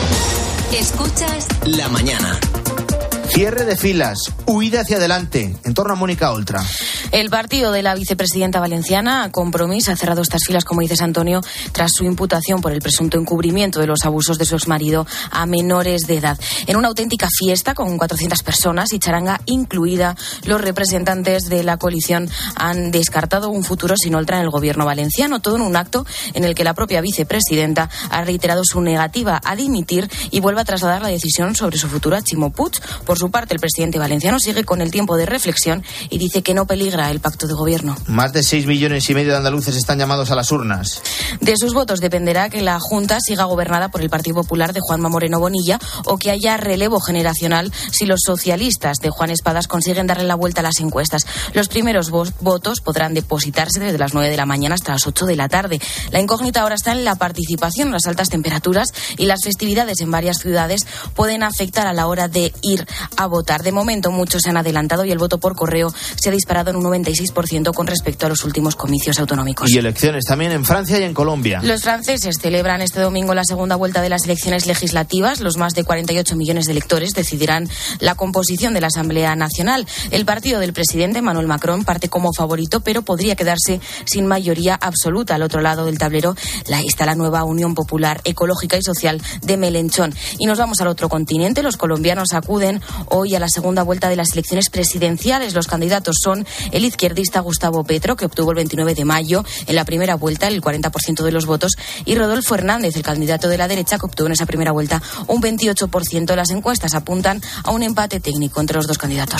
Escuchas
La Mañana.
Cierre de filas, huida hacia adelante, en torno a Mónica Oltra.
El partido de la vicepresidenta valenciana, Compromís, ha cerrado estas filas, como dices, Antonio, tras su imputación por el presunto encubrimiento de los abusos de su exmarido a menores de edad. En una auténtica fiesta con cuatrocientas personas y charanga incluida, los representantes de la coalición han descartado un futuro sin Oltra en el gobierno valenciano, todo en un acto en el que la propia vicepresidenta ha reiterado su negativa a dimitir y vuelve a trasladar la decisión sobre su futuro a Ximo Puig. Por su parte, el presidente valenciano sigue con el tiempo de reflexión y dice que no peligra el pacto de gobierno.
Más de seis millones y medio de andaluces están llamados a las urnas.
De sus votos dependerá que la Junta siga gobernada por el Partido Popular de Juanma Moreno Bonilla o que haya relevo generacional si los socialistas de Juan Espadas consiguen darle la vuelta a las encuestas. Los primeros vo- votos podrán depositarse desde las nueve de la mañana hasta las ocho de la tarde. La incógnita ahora está en la participación. Las altas temperaturas y las festividades en varias ciudades pueden afectar a la hora de ir a votar. De momento, muchos se han adelantado y el voto por correo se ha disparado en un noventa y seis por ciento con respecto a los últimos comicios autonómicos.
Y elecciones también en Francia y en Colombia.
Los franceses celebran este domingo la segunda vuelta de las elecciones legislativas. Los más de cuarenta y ocho millones de electores decidirán la composición de la Asamblea Nacional. El partido del presidente Emmanuel Macron parte como favorito, pero podría quedarse sin mayoría absoluta. Al otro lado del tablero la, está la nueva Unión Popular Ecológica y Social de Melenchón. Y nos vamos al otro continente. Los colombianos acuden hoy a la segunda vuelta de las elecciones presidenciales. Los candidatos son el izquierdista Gustavo Petro, que obtuvo el veintinueve de mayo en la primera vuelta el cuarenta por ciento de los votos, y Rodolfo Hernández, el candidato de la derecha, que obtuvo en esa primera vuelta un veintiocho por ciento. Las encuestas apuntan a un empate técnico entre los dos candidatos.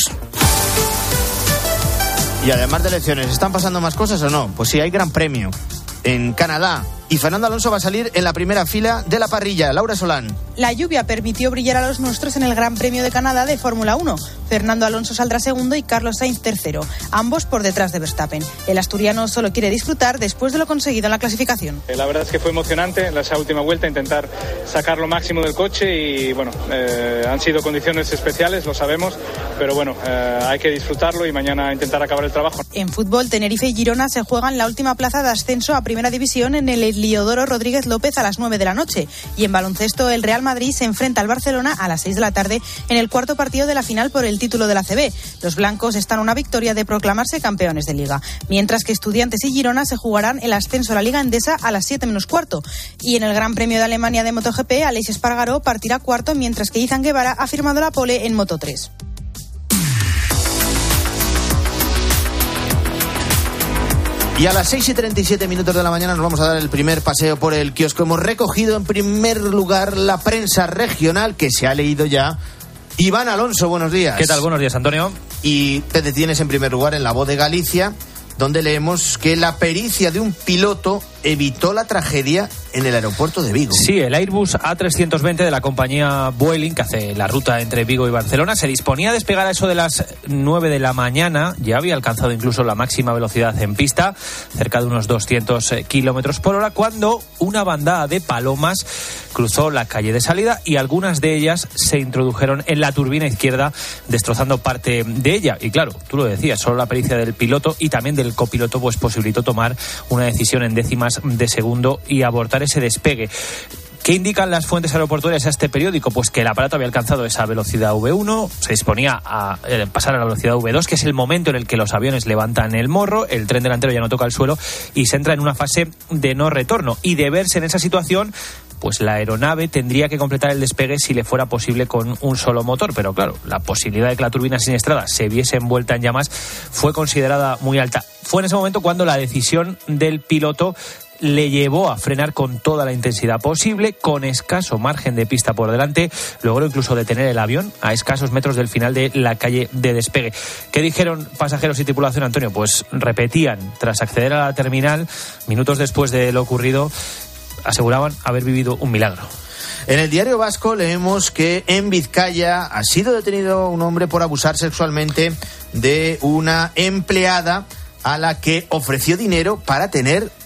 Y además de elecciones, ¿están pasando más cosas o no? Pues sí, hay Gran Premio en Canadá. Y Fernando Alonso va a salir en la primera fila de la parrilla. Laura Solán.
La lluvia permitió brillar a los nuestros en el Gran Premio de Canadá de Fórmula uno. Fernando Alonso saldrá segundo y Carlos Sainz tercero, ambos por detrás de Verstappen. El asturiano solo quiere disfrutar después de lo conseguido en la clasificación.
La verdad es que fue emocionante en esa última vuelta intentar sacar lo máximo del coche y bueno, eh, han sido condiciones especiales, lo sabemos, pero bueno, eh, hay que disfrutarlo y mañana intentar acabar el trabajo.
En fútbol, Tenerife y Girona se juegan la última plaza de ascenso a Primera División en el Heliodoro Rodríguez López a las nueve de la noche. Y en baloncesto, el Real Madrid se enfrenta al Barcelona a las seis de la tarde en el cuarto partido de la final por el título de la A C B. Los blancos están a una victoria de proclamarse campeones de Liga, mientras que Estudiantes y Girona se jugarán el ascenso a la Liga Endesa a las siete menos cuarto. Y en el Gran Premio de Alemania de MotoGP, Aleix Espargaró partirá cuarto, mientras que Izan Guevara ha firmado la pole en Moto tres.
Y a las seis y treinta y siete minutos de la mañana nos vamos a dar el primer paseo por el kiosco. Hemos recogido en primer lugar la prensa regional, que se ha leído ya. Iván Alonso, buenos días.
¿Qué tal? Buenos días, Antonio.
Y te detienes en primer lugar en La Voz de Galicia, donde leemos que la pericia de un piloto evitó la tragedia en el aeropuerto de Vigo.
Sí, el Airbus A trescientos veinte de la compañía Vueling, que hace la ruta entre Vigo y Barcelona, se disponía a despegar a eso de las nueve de la mañana. Ya había alcanzado incluso la máxima velocidad en pista, cerca de unos doscientos kilómetros por hora, cuando una bandada de palomas cruzó la calle de salida y algunas de ellas se introdujeron en la turbina izquierda, destrozando parte de ella. Y claro, tú lo decías, solo la pericia del piloto y también del copiloto pues posibilitó tomar una decisión en décimas de segundo y abortar ese despegue. ¿Qué indican las fuentes aeroportuarias a este periódico? Pues que el aparato había alcanzado esa velocidad V uno, se disponía a eh, pasar a la velocidad V dos, que es el momento en el que los aviones levantan el morro, el tren delantero ya no toca el suelo y se entra en una fase de no retorno. Y de verse en esa situación, pues la aeronave tendría que completar el despegue si le fuera posible con un solo motor. Pero claro, la posibilidad de que la turbina siniestrada se viese envuelta en llamas fue considerada muy alta. Fue en ese momento cuando la decisión del piloto le llevó a frenar con toda la intensidad posible, con escaso margen de pista por delante. Logró incluso detener el avión a escasos metros del final de la calle de despegue. ¿Qué dijeron pasajeros y tripulación, Antonio? Pues repetían, tras acceder a la terminal, minutos después de lo ocurrido, aseguraban haber vivido un milagro.
En el Diario Vasco leemos que en Vizcaya ha sido detenido un hombre por abusar sexualmente de una empleada a la que ofreció dinero para tener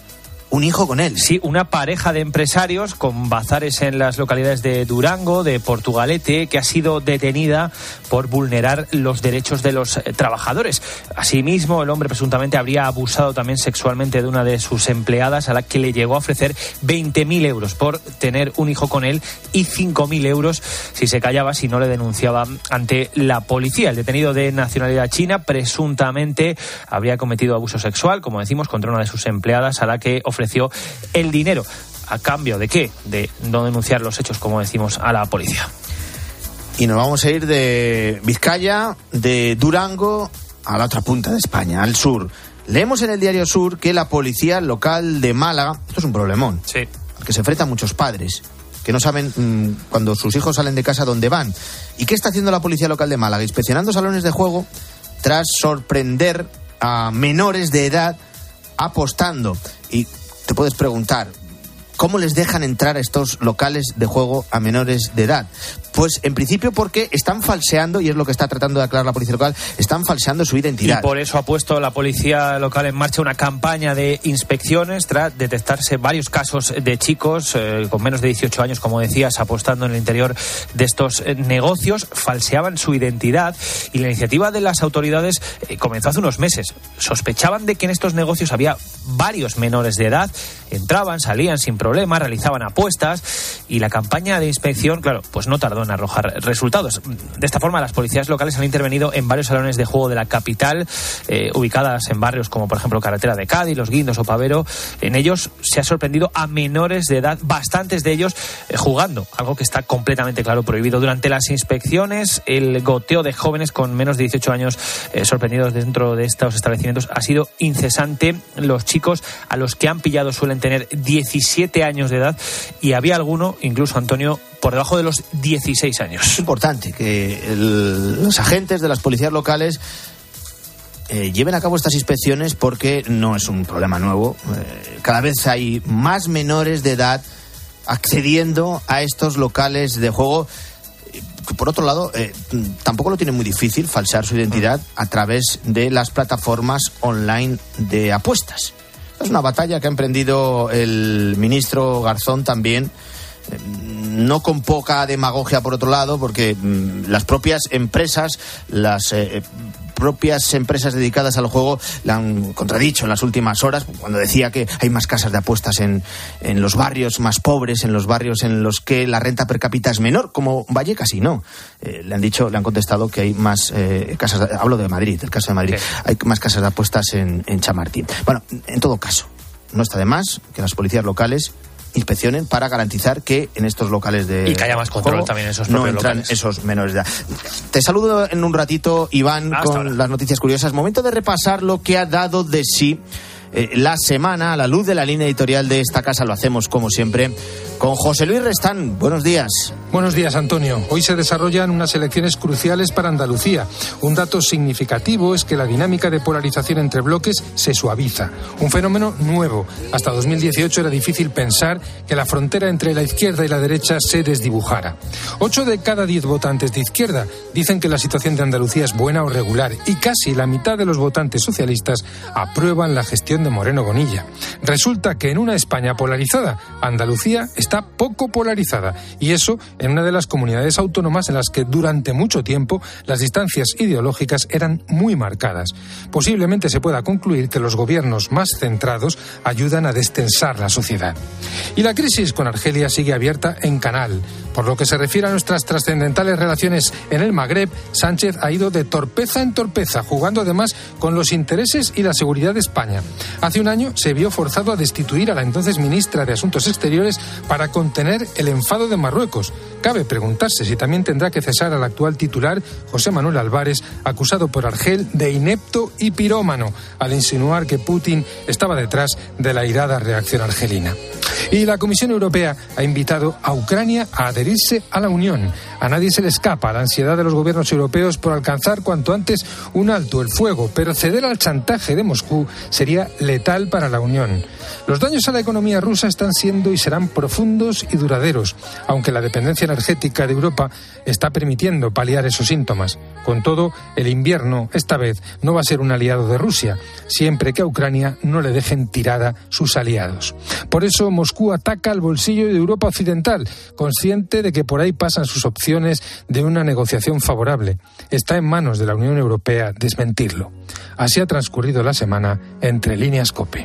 un hijo con él.
Sí, una pareja de empresarios con bazares en las localidades de Durango, de Portugalete, que ha sido detenida por vulnerar los derechos de los eh, trabajadores. Asimismo, el hombre presuntamente habría abusado también sexualmente de una de sus empleadas, a la que le llegó a ofrecer veinte mil euros por tener un hijo con él y cinco mil euros si se callaba, si no le denunciaba ante la policía. El detenido, de nacionalidad china, presuntamente habría cometido abuso sexual, como decimos, contra una de sus empleadas, a la que ofreció ofreció el dinero. ¿A cambio de qué? De no denunciar los hechos, como decimos, a la policía.
Y nos vamos a ir de Vizcaya, de Durango, a la otra punta de España, al sur. Leemos en el Diario Sur que la policía local de Málaga, esto es un problemón,
sí,
al que se enfrentan muchos padres, que no saben mmm, cuando sus hijos salen de casa dónde van. ¿Y qué está haciendo la policía local de Málaga? Inspeccionando salones de juego tras sorprender a menores de edad apostando. Y te puedes preguntar, ¿cómo les dejan entrar a estos locales de juego a menores de edad? Pues en principio porque están falseando, y es lo que está tratando de aclarar la policía local, están falseando su identidad.
Y por eso ha puesto la policía local en marcha una campaña de inspecciones tras detectarse varios casos de chicos eh, con menos de dieciocho años, como decías, apostando en el interior de estos eh, negocios. Falseaban su identidad, y la iniciativa de las autoridades eh, comenzó hace unos meses. Sospechaban de que en estos negocios había varios menores de edad, entraban, salían sin problema, realizaban apuestas, y la campaña de inspección, claro, pues no tardó en arrojar resultados. De esta forma, las policías locales han intervenido en varios salones de juego de la capital, eh, ubicadas en barrios como, por ejemplo, Carretera de Cádiz, Los Guindos o Pavero. En ellos se ha sorprendido a menores de edad, bastantes de ellos eh, jugando, algo que está completamente claro prohibido. Durante las inspecciones, el goteo de jóvenes con menos de dieciocho años eh, sorprendidos dentro de estos establecimientos ha sido incesante. Los chicos a los que han pillado suelen tener diecisiete años de edad, y había alguno, incluso, Antonio, por debajo de los dieciséis años.
Es importante que el, los agentes de las policías locales eh, lleven a cabo estas inspecciones, porque no es un problema nuevo. Eh, cada vez hay más menores de edad accediendo a estos locales de juego. Por otro lado, eh, tampoco lo tienen muy difícil falsear su identidad a través de las plataformas online de apuestas. Es una batalla que ha emprendido el ministro Garzón también, no con poca demagogia, por otro lado, porque mmm, las propias empresas, las eh, propias empresas dedicadas al juego la han contradicho en las últimas horas, cuando decía que hay más casas de apuestas en, en los barrios más pobres, en los barrios en los que la renta per cápita es menor, como Vallecas, y no. Eh, le han dicho, le han contestado que hay más eh, casas, de, hablo de Madrid, el caso de Madrid, sí, hay más casas de apuestas en, en Chamartín. Bueno, en todo caso, no está de más que las policías locales inspeccionen para garantizar que en estos locales de
y que haya más control
juego
también en esos
no entran
locales.
Esos menores de edad. Te saludo en un ratito, Iván,
Hasta
con
ahora.
las noticias curiosas. Momento de repasar lo que ha dado de sí eh, la semana a la luz de la línea editorial de esta casa. Lo hacemos, como siempre, con José Luis Restán. Buenos días.
Buenos días, Antonio. Hoy se desarrollan unas elecciones cruciales para Andalucía. Un dato significativo es que la dinámica de polarización entre bloques se suaviza. Un fenómeno nuevo. Hasta dos mil dieciocho era difícil pensar que la frontera entre la izquierda y la derecha se desdibujara. Ocho de cada diez votantes de izquierda dicen que la situación de Andalucía es buena o regular, y casi la mitad de los votantes socialistas aprueban la gestión de Moreno Bonilla. Resulta que en una España polarizada, Andalucía está poco polarizada, y eso en una de las comunidades autónomas en las que durante mucho tiempo las distancias ideológicas eran muy marcadas. Posiblemente se pueda concluir que los gobiernos más centrados ayudan a destensar la sociedad. Y la crisis con Argelia sigue abierta en canal. Por lo que se refiere a nuestras trascendentales relaciones en el Magreb, Sánchez ha ido de torpeza en torpeza, jugando además con los intereses y la seguridad de España. Hace un año se vio forzado a destituir a la entonces ministra de Asuntos Exteriores para contener el enfado de Marruecos. Cabe preguntarse si también tendrá que cesar al actual titular, José Manuel Álvarez, acusado por Argel de inepto y pirómano, al insinuar que Putin estaba detrás de la airada reacción argelina. Y la Comisión Europea ha invitado a Ucrania a adherirse a la Unión. A nadie se le escapa la ansiedad de los gobiernos europeos por alcanzar cuanto antes un alto el fuego, pero ceder al chantaje de Moscú sería letal para la Unión. Los daños a la economía rusa están siendo y serán profundos y duraderos, aunque la dependencia energética de Europa está permitiendo paliar esos síntomas. Con todo, el invierno, esta vez, no va a ser un aliado de Rusia, siempre que a Ucrania no le dejen tirada sus aliados. Por eso, Moscú ataca al bolsillo de Europa Occidental, consciente de que por ahí pasan sus opciones de una negociación favorable. Está en manos de la Unión Europea desmentirlo. Así ha transcurrido la semana entre líneas COPE.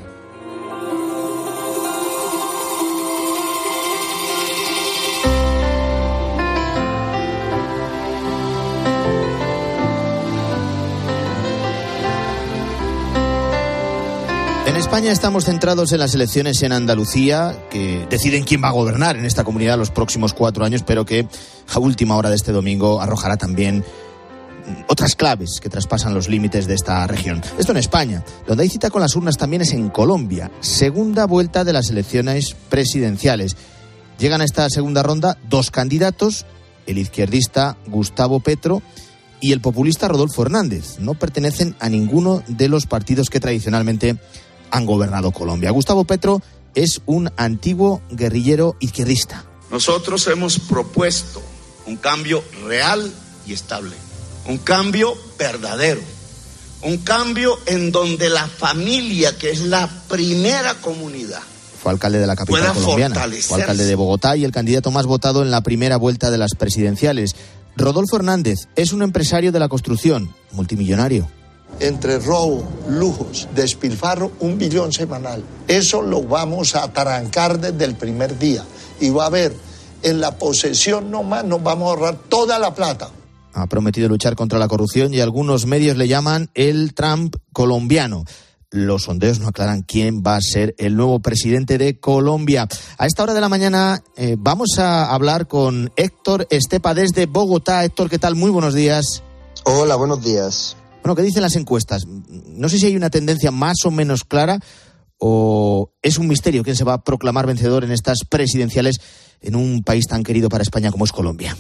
En España estamos centrados en las elecciones en Andalucía, que deciden quién va a gobernar en esta comunidad los próximos cuatro años, pero que a última hora de este domingo arrojará también otras claves que traspasan los límites de esta región. Esto en España. Donde hay cita con las urnas también es en Colombia. Segunda vuelta de las elecciones presidenciales. Llegan a esta segunda ronda dos candidatos, el izquierdista Gustavo Petro y el populista Rodolfo Hernández. No pertenecen a ninguno de los partidos que tradicionalmente han gobernado Colombia. Gustavo Petro es un antiguo guerrillero izquierdista.
Nosotros hemos propuesto un cambio real y estable. Un cambio verdadero, un cambio en donde la familia, que es la primera comunidad,
fue alcalde de la capital colombiana, fue alcalde de Bogotá y el candidato más votado en la primera vuelta de las presidenciales. Rodolfo Hernández es un empresario de la construcción, multimillonario.
Entre robo, lujos, despilfarro, un billón semanal. Eso lo vamos a atarancar desde el primer día. Y va a haber, en la posesión nomás, nos vamos a ahorrar toda la plata.
Ha prometido luchar contra la corrupción y algunos medios le llaman el Trump colombiano. Los sondeos no aclaran quién va a ser el nuevo presidente de Colombia. A esta hora de la mañana eh, vamos a hablar con Héctor Estepa desde Bogotá. Héctor, ¿qué tal? Muy buenos días.
Hola, buenos días.
Bueno, ¿qué dicen las encuestas? No sé si hay una tendencia más o menos clara o es un misterio quién se va a proclamar vencedor en estas presidenciales en un país tan querido para España como es Colombia.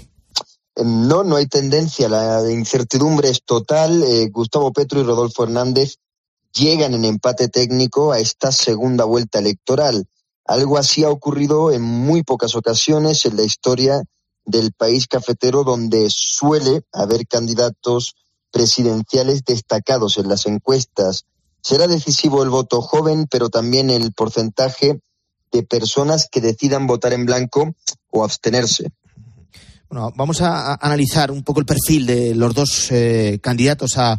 No, no hay tendencia. La incertidumbre es total. Eh, Gustavo Petro y Rodolfo Hernández llegan en empate técnico a esta segunda vuelta electoral. Algo así ha ocurrido en muy pocas ocasiones en la historia del país cafetero, donde suele haber candidatos presidenciales destacados en las encuestas. Será decisivo el voto joven, pero también el porcentaje de personas que decidan votar en blanco o abstenerse.
Bueno, vamos a analizar un poco el perfil de los dos eh, candidatos a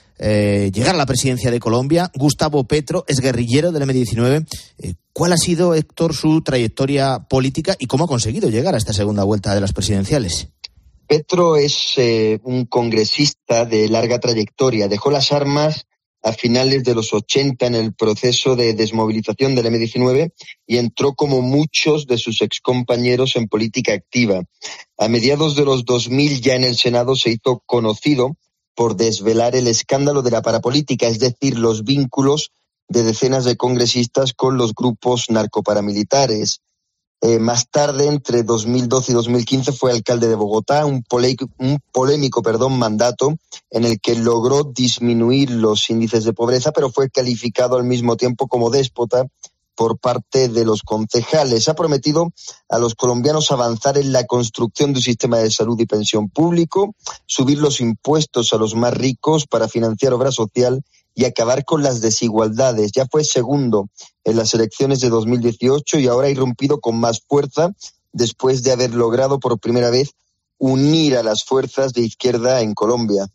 eh, llegar a la presidencia de Colombia. Gustavo Petro es guerrillero del eme diecinueve. Eh, ¿Cuál ha sido, Héctor, su trayectoria política y cómo ha conseguido llegar a esta segunda vuelta de las presidenciales?
Petro es eh, un congresista de larga trayectoria. Dejó las armas a finales de los ochenta en el proceso de desmovilización del eme diecinueve y entró como muchos de sus excompañeros en política activa. A mediados de los dos mil ya en el Senado se hizo conocido por desvelar el escándalo de la parapolítica, es decir, los vínculos de decenas de congresistas con los grupos narcoparamilitares. Eh, más tarde, entre dos mil doce y dos mil quince, fue alcalde de Bogotá, un, pole, un polémico perdón, mandato en el que logró disminuir los índices de pobreza, pero fue calificado al mismo tiempo como déspota por parte de los concejales. Ha prometido a los colombianos avanzar en la construcción de un sistema de salud y pensión público, subir los impuestos a los más ricos para financiar obra social y acabar con las desigualdades. Ya fue segundo en las elecciones de dos mil dieciocho y ahora ha irrumpido con más fuerza después de haber logrado por primera vez unir a las fuerzas de izquierda en Colombia.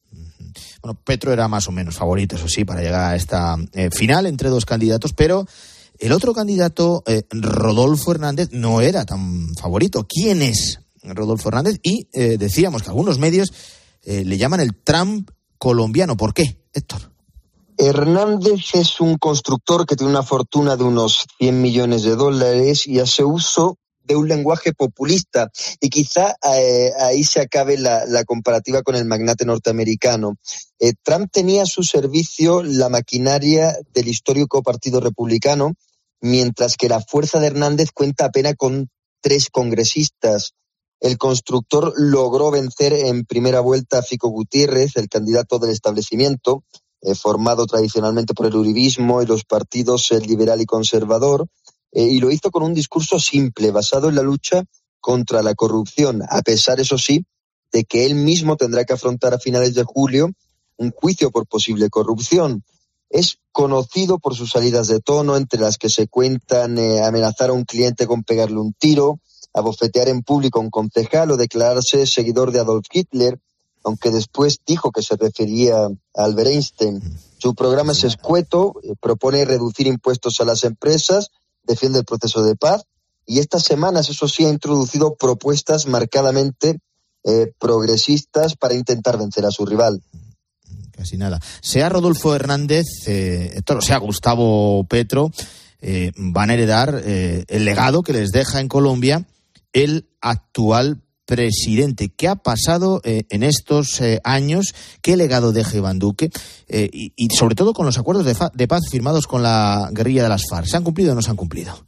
Bueno, Petro era más o menos favorito, eso sí, para llegar a esta eh, final entre dos candidatos, pero el otro candidato, eh, Rodolfo Hernández, no era tan favorito. ¿Quién es Rodolfo Hernández? Y eh, decíamos que algunos medios eh, le llaman el Trump colombiano. ¿Por qué, Héctor?
Hernández es un constructor que tiene una fortuna de unos cien millones de dólares y hace uso de un lenguaje populista. Y quizá eh, ahí se acabe la, la comparativa con el magnate norteamericano. Eh, Trump tenía a su servicio la maquinaria del histórico Partido Republicano, mientras que la fuerza de Hernández cuenta apenas con tres congresistas. El constructor logró vencer en primera vuelta a Fico Gutiérrez, el candidato del establecimiento, eh, formado tradicionalmente por el uribismo y los partidos el liberal y conservador, eh, y lo hizo con un discurso simple, basado en la lucha contra la corrupción, a pesar, eso sí, de que él mismo tendrá que afrontar a finales de julio un juicio por posible corrupción. Es conocido por sus salidas de tono, entre las que se cuentan eh, amenazar a un cliente con pegarle un tiro, abofetear en público a un concejal o declararse seguidor de Adolf Hitler, aunque después dijo que se refería a Albert Einstein. Su programa es escueto, eh, propone reducir impuestos a las empresas, defiende el proceso de paz y estas semanas, eso sí, ha introducido propuestas marcadamente eh, progresistas para intentar vencer a su rival.
Casi nada. Sea Rodolfo Hernández, eh, sea Gustavo Petro, eh, van a heredar eh, el legado que les deja en Colombia el actual presidente. ¿Qué ha pasado eh, en estos eh, años? ¿Qué legado deja Iván Duque? Eh, y, y sobre todo con los acuerdos de, fa- de paz firmados con la guerrilla de las FARC. ¿Se han cumplido o no se han cumplido?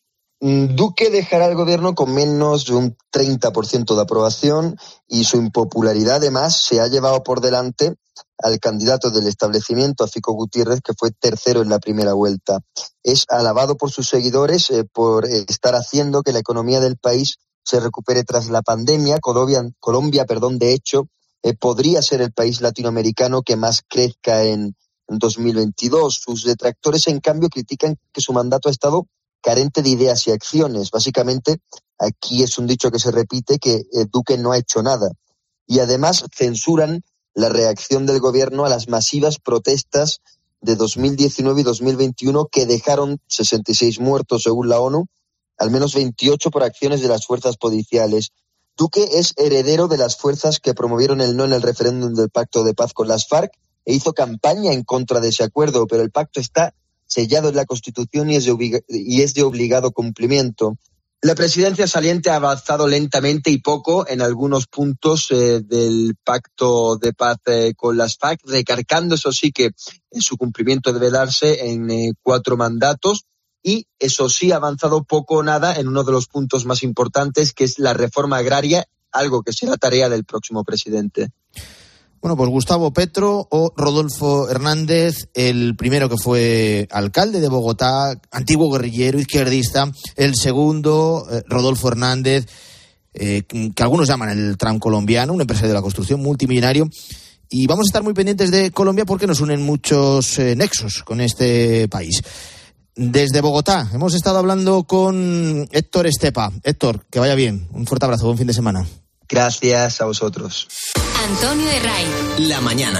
Duque dejará el gobierno con menos de un treinta por ciento de aprobación y su impopularidad además se ha llevado por delante al candidato del establecimiento, a Fico Gutiérrez, que fue tercero en la primera vuelta. Es alabado por sus seguidores eh, por estar haciendo que la economía del país se recupere tras la pandemia. Colombia, Colombia perdón, de hecho, eh, podría ser el país latinoamericano que más crezca en, en dos mil veintidós. Sus detractores, en cambio, critican que su mandato ha estado carente de ideas y acciones. Básicamente, aquí es un dicho que se repite, que eh, Duque no ha hecho nada. Y además censuran la reacción del gobierno a las masivas protestas de dos mil diecinueve y dos mil veintiuno que dejaron sesenta y seis muertos según la ONU, al menos veintiocho por acciones de las fuerzas policiales. Duque es heredero de las fuerzas que promovieron el no en el referéndum del pacto de paz con las FARC e hizo campaña en contra de ese acuerdo, pero el pacto está sellado en la Constitución y es de, obliga- y es de obligado cumplimiento. La presidencia saliente ha avanzado lentamente y poco en algunos puntos eh, del pacto de paz eh, con las FARC, recargando, eso sí, que eh, su cumplimiento debe darse en eh, cuatro mandatos y, eso sí, ha avanzado poco o nada en uno de los puntos más importantes, que es la reforma agraria, algo que será tarea del próximo presidente.
Bueno, pues Gustavo Petro o Rodolfo Hernández, el primero que fue alcalde de Bogotá, antiguo guerrillero, izquierdista, el segundo, eh, Rodolfo Hernández, eh, que algunos llaman el Trump colombiano, un empresario de la construcción multimillonario. Y vamos a estar muy pendientes de Colombia porque nos unen muchos eh, nexos con este país. Desde Bogotá hemos estado hablando con Héctor Estepa. Héctor, que vaya bien. Un fuerte abrazo, buen fin de semana.
Gracias a vosotros.
Antonio Herray.
La mañana.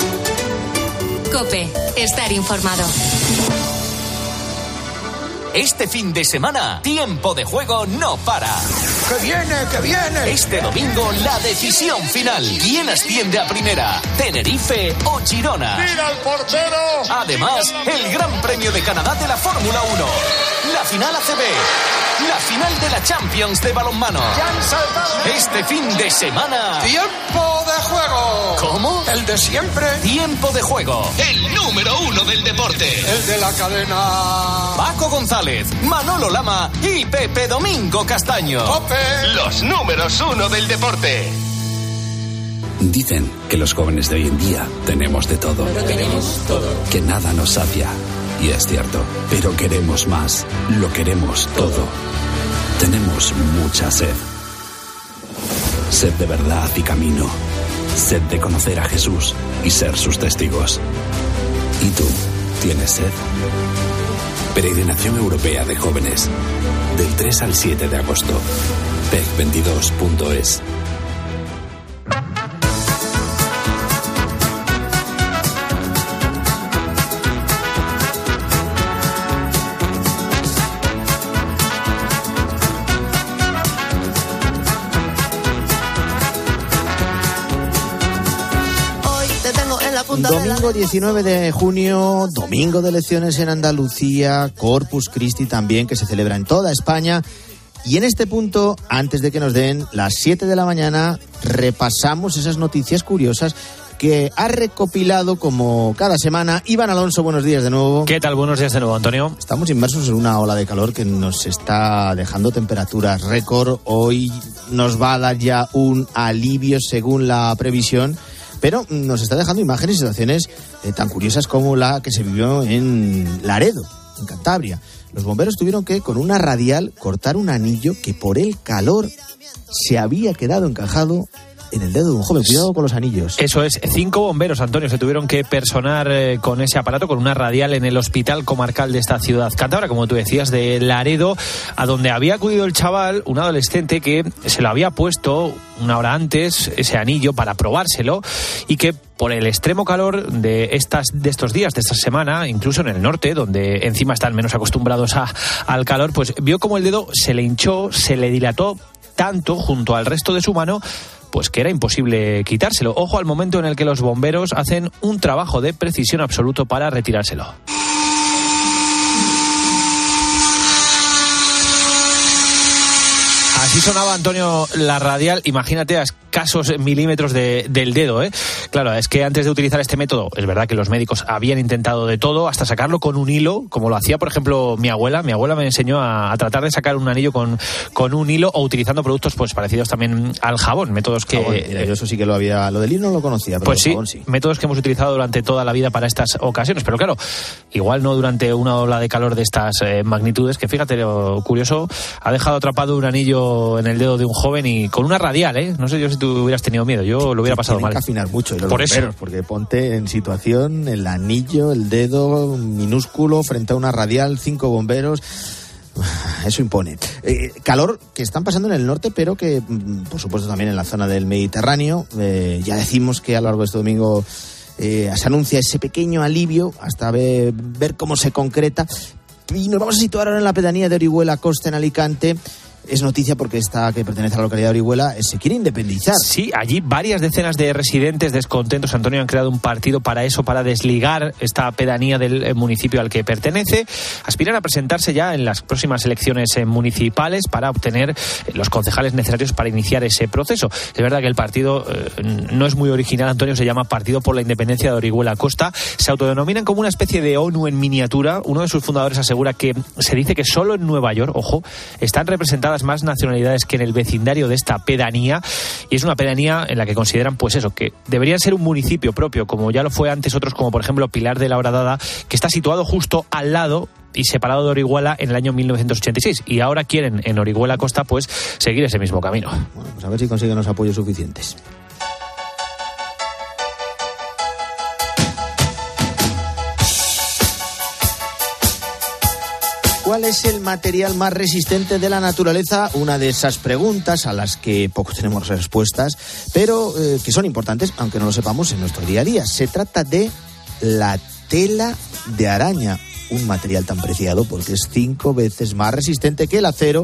COPE. Estar informado.
Este fin de semana, Tiempo de Juego no para.
¡Que viene, que viene!
Este domingo, la decisión final. ¿Quién asciende a primera? ¿Tenerife o Girona?
¡Mira al portero!
Además, el Gran Premio de Canadá de la Fórmula uno. La final A C B. La final de la Champions de balonmano.
¡Ya han saltado!
Este fin de semana...
¡Tiempo de juego!
¿Cómo?
El de siempre.
Tiempo de Juego. El número uno del deporte.
El de la cadena.
Paco González, Manolo Lama y Pepe Domingo Castaño.
¡Cope!
Los números uno del deporte.
Dicen que los jóvenes de hoy en día tenemos de todo.
Tenemos todo.
Que nada nos sacia. Y es cierto, pero queremos más. Lo queremos todo. Tenemos mucha sed. Sed de verdad y camino. Sed de conocer a Jesús y ser sus testigos. ¿Y tú, tienes sed? Peregrinación Europea de Jóvenes. Del tres al siete de agosto. P E C veintidós punto es.
Domingo diecinueve de junio, domingo de elecciones en Andalucía, Corpus Christi también, que se celebra en toda España. Y en este punto, antes de que nos den las siete de la mañana, repasamos esas noticias curiosas que ha recopilado como cada semana Iván Alonso. Buenos días de nuevo.
¿Qué tal? Buenos días de nuevo, Antonio.
Estamos inmersos en una ola de calor que nos está dejando temperaturas récord. Hoy nos va a dar ya un alivio según la previsión, pero nos está dejando imágenes y situaciones eh, tan curiosas como la que se vivió en Laredo, en Cantabria. Los bomberos tuvieron que, con una radial, cortar un anillo que por el calor se había quedado encajado en el dedo de un joven. Cuidado con los anillos.
Eso es. Cinco bomberos, Antonio, se tuvieron que personar eh, con ese aparato, con una radial, en el hospital comarcal de esta ciudad cántabra, como tú decías, de Laredo, a donde había acudido el chaval, un adolescente que se lo había puesto una hora antes, ese anillo, para probárselo, y que por el extremo calor de estas de estos días, de esta semana, incluso en el norte, donde encima están menos acostumbrados a, al calor, pues vio como el dedo se le hinchó, se le dilató tanto junto al resto de su mano, pues que era imposible quitárselo. Ojo al momento en el que los bomberos hacen un trabajo de precisión absoluto para retirárselo. Así sonaba, Antonio, la radial, imagínate, a escasos milímetros de, del dedo, ¿eh? Claro, es que antes de utilizar este método, es verdad que los médicos habían intentado de todo, hasta sacarlo con un hilo, como lo hacía, por ejemplo, mi abuela. Mi abuela me enseñó a, a tratar de sacar un anillo con, con un hilo, o utilizando productos pues parecidos también al jabón, métodos que...
Jabón, mira, yo eso sí que lo había... Lo del hilo no lo conocía, pero
pues
el
sí,
jabón sí.
Métodos que hemos utilizado durante toda la vida para estas ocasiones, pero claro, igual no durante una ola de calor de estas eh, magnitudes, que fíjate, lo curioso, ha dejado atrapado un anillo en el dedo de un joven y con una radial, ¿eh? No sé yo si tú hubieras tenido miedo, yo lo hubiera pasado
Tienen
mal.
Que afinar mucho, y los
Por
bomberos,
eso.
porque ponte en situación, el anillo, el dedo minúsculo frente a una radial, cinco bomberos. Eso impone. Eh, calor que están pasando en el norte, pero que, por supuesto, también en la zona del Mediterráneo. Eh, ya decimos que a lo largo de este domingo eh, se anuncia ese pequeño alivio hasta ver, ver cómo se concreta. Y nos vamos a situar ahora en la pedanía de Orihuela Costa, en Alicante. Es noticia porque esta, que pertenece a la localidad de Orihuela, se quiere independizar.
Sí, allí varias decenas de residentes descontentos, Antonio, han creado un partido para eso, para desligar esta pedanía del municipio al que pertenece. Aspiran a presentarse ya en las próximas elecciones municipales para obtener los concejales necesarios para iniciar ese proceso. Es verdad que el partido eh, no es muy original, Antonio, se llama Partido por la Independencia de Orihuela Costa. Se autodenominan como una especie de ONU en miniatura. Uno de sus fundadores asegura que se dice que solo en Nueva York, ojo, están representadas más nacionalidades que en el vecindario de esta pedanía, y es una pedanía en la que consideran pues eso, que deberían ser un municipio propio, como ya lo fue antes otros, como por ejemplo Pilar de la Horadada, que está situado justo al lado y separado de Orihuela en el año mil novecientos ochenta y seis, y ahora quieren en Orihuela Costa pues seguir ese mismo camino.
Bueno, pues a ver si consiguen los apoyos suficientes. ¿Cuál es el material más resistente de la naturaleza? Una de esas preguntas a las que poco tenemos respuestas, pero eh, que son importantes, aunque no lo sepamos en nuestro día a día. Se trata de la tela de araña, un material tan preciado porque es cinco veces más resistente que el acero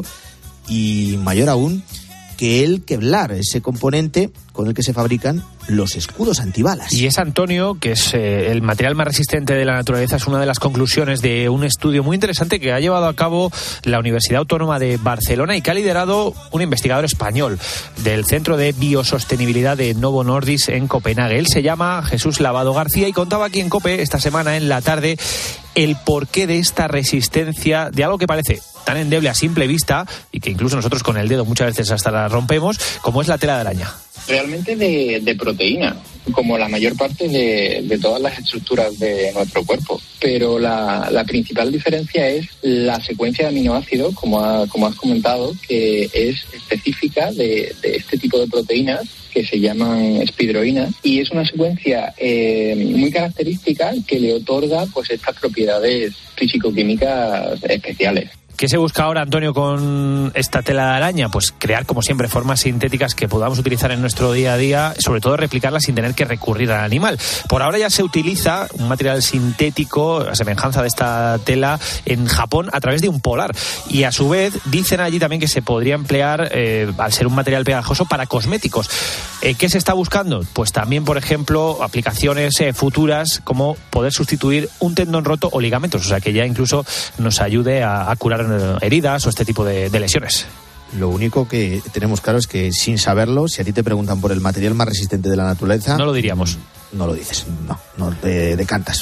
y mayor aún que el Kevlar, ese componente con el que se fabrican los escudos antibalas.
Y es, Antonio, que es eh, el material más resistente de la naturaleza, es una de las conclusiones de un estudio muy interesante que ha llevado a cabo la Universidad Autónoma de Barcelona y que ha liderado un investigador español del Centro de Biosostenibilidad de Novo Nordisk en Copenhague. Él se llama Jesús Lavado García y contaba aquí en COPE esta semana en la tarde el porqué de esta resistencia de algo que parece tan endeble a simple vista y que incluso nosotros con el dedo muchas veces hasta la rompemos, como es la tela de araña.
Realmente de, de proteína, como la mayor parte de, de todas las estructuras de nuestro cuerpo. Pero la, la principal diferencia es la secuencia de aminoácidos, como, ha, como has comentado, que es específica de, de este tipo de proteínas que se llaman espidroínas, y es una secuencia eh, muy característica que le otorga pues estas propiedades físico-químicas especiales.
¿Qué se busca ahora, Antonio, con esta tela de araña? Pues crear, como siempre, formas sintéticas que podamos utilizar en nuestro día a día, sobre todo replicarlas sin tener que recurrir al animal. Por ahora ya se utiliza un material sintético, a semejanza de esta tela, en Japón a través de un polar. Y a su vez dicen allí también que se podría emplear, eh, al ser un material pegajoso, para cosméticos. Eh, ¿Qué se está buscando? Pues también, por ejemplo, aplicaciones eh, futuras como poder sustituir un tendón roto o ligamentos, o sea que ya incluso nos ayude a, a curar heridas o este tipo de, de lesiones.
Lo único que tenemos claro es que, sin saberlo, si a ti te preguntan por el material más resistente de la naturaleza,
no lo diríamos.
No lo dices, no, no te decantas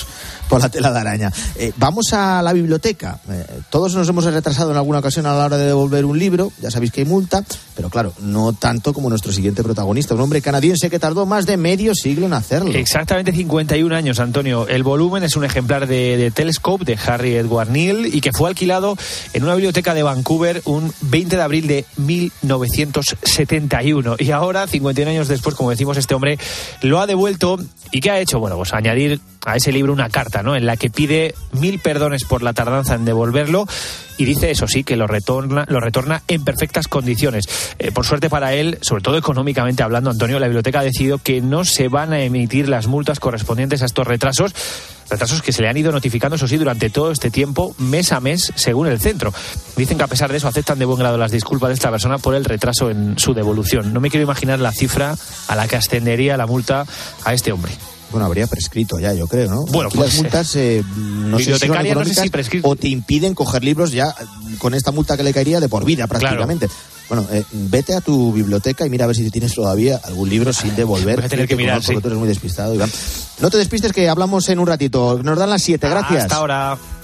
por la tela de araña. Eh, vamos a la biblioteca. Eh, todos nos hemos retrasado en alguna ocasión a la hora de devolver un libro. Ya sabéis que hay multa, pero claro, no tanto como nuestro siguiente protagonista, un hombre canadiense que tardó más de medio siglo en hacerlo.
Exactamente cincuenta y un años, Antonio. El volumen es un ejemplar de, de Telescope de Harry Edward Neal y que fue alquilado en una biblioteca de Vancouver un veinte de abril de mil novecientos setenta y uno. Y ahora, cincuenta y un años después, como decimos, este hombre lo ha devuelto. ¿Y qué ha hecho? Bueno, pues añadir a ese libro una carta, ¿no?, en la que pide mil perdones por la tardanza en devolverlo y dice, eso sí, que lo retorna, lo retorna en perfectas condiciones. Eh, por suerte para él, sobre todo económicamente hablando, Antonio, la biblioteca ha decidido que no se van a emitir las multas correspondientes a estos retrasos, retrasos que se le han ido notificando, eso sí, durante todo este tiempo, mes a mes, según el centro. Dicen que a pesar de eso aceptan de buen grado las disculpas de esta persona por el retraso en su devolución. No me quiero imaginar la cifra a la que ascendería la multa a este hombre.
Bueno, habría prescrito ya, yo creo, ¿no?
Bueno,
Aquí
pues,
las multas eh, no sé si son
no sé si
prescrito o te impiden coger libros ya con esta multa que le caería de por vida prácticamente. Claro. Bueno, eh, vete a tu biblioteca y mira a ver si tienes todavía algún libro sin devolver.
Voy a tener que mirar,
conozco,
sí.
Porque tú eres muy despistado, Iván. No te despistes, que hablamos en un ratito. Nos dan las siete, gracias.
Hasta ahora.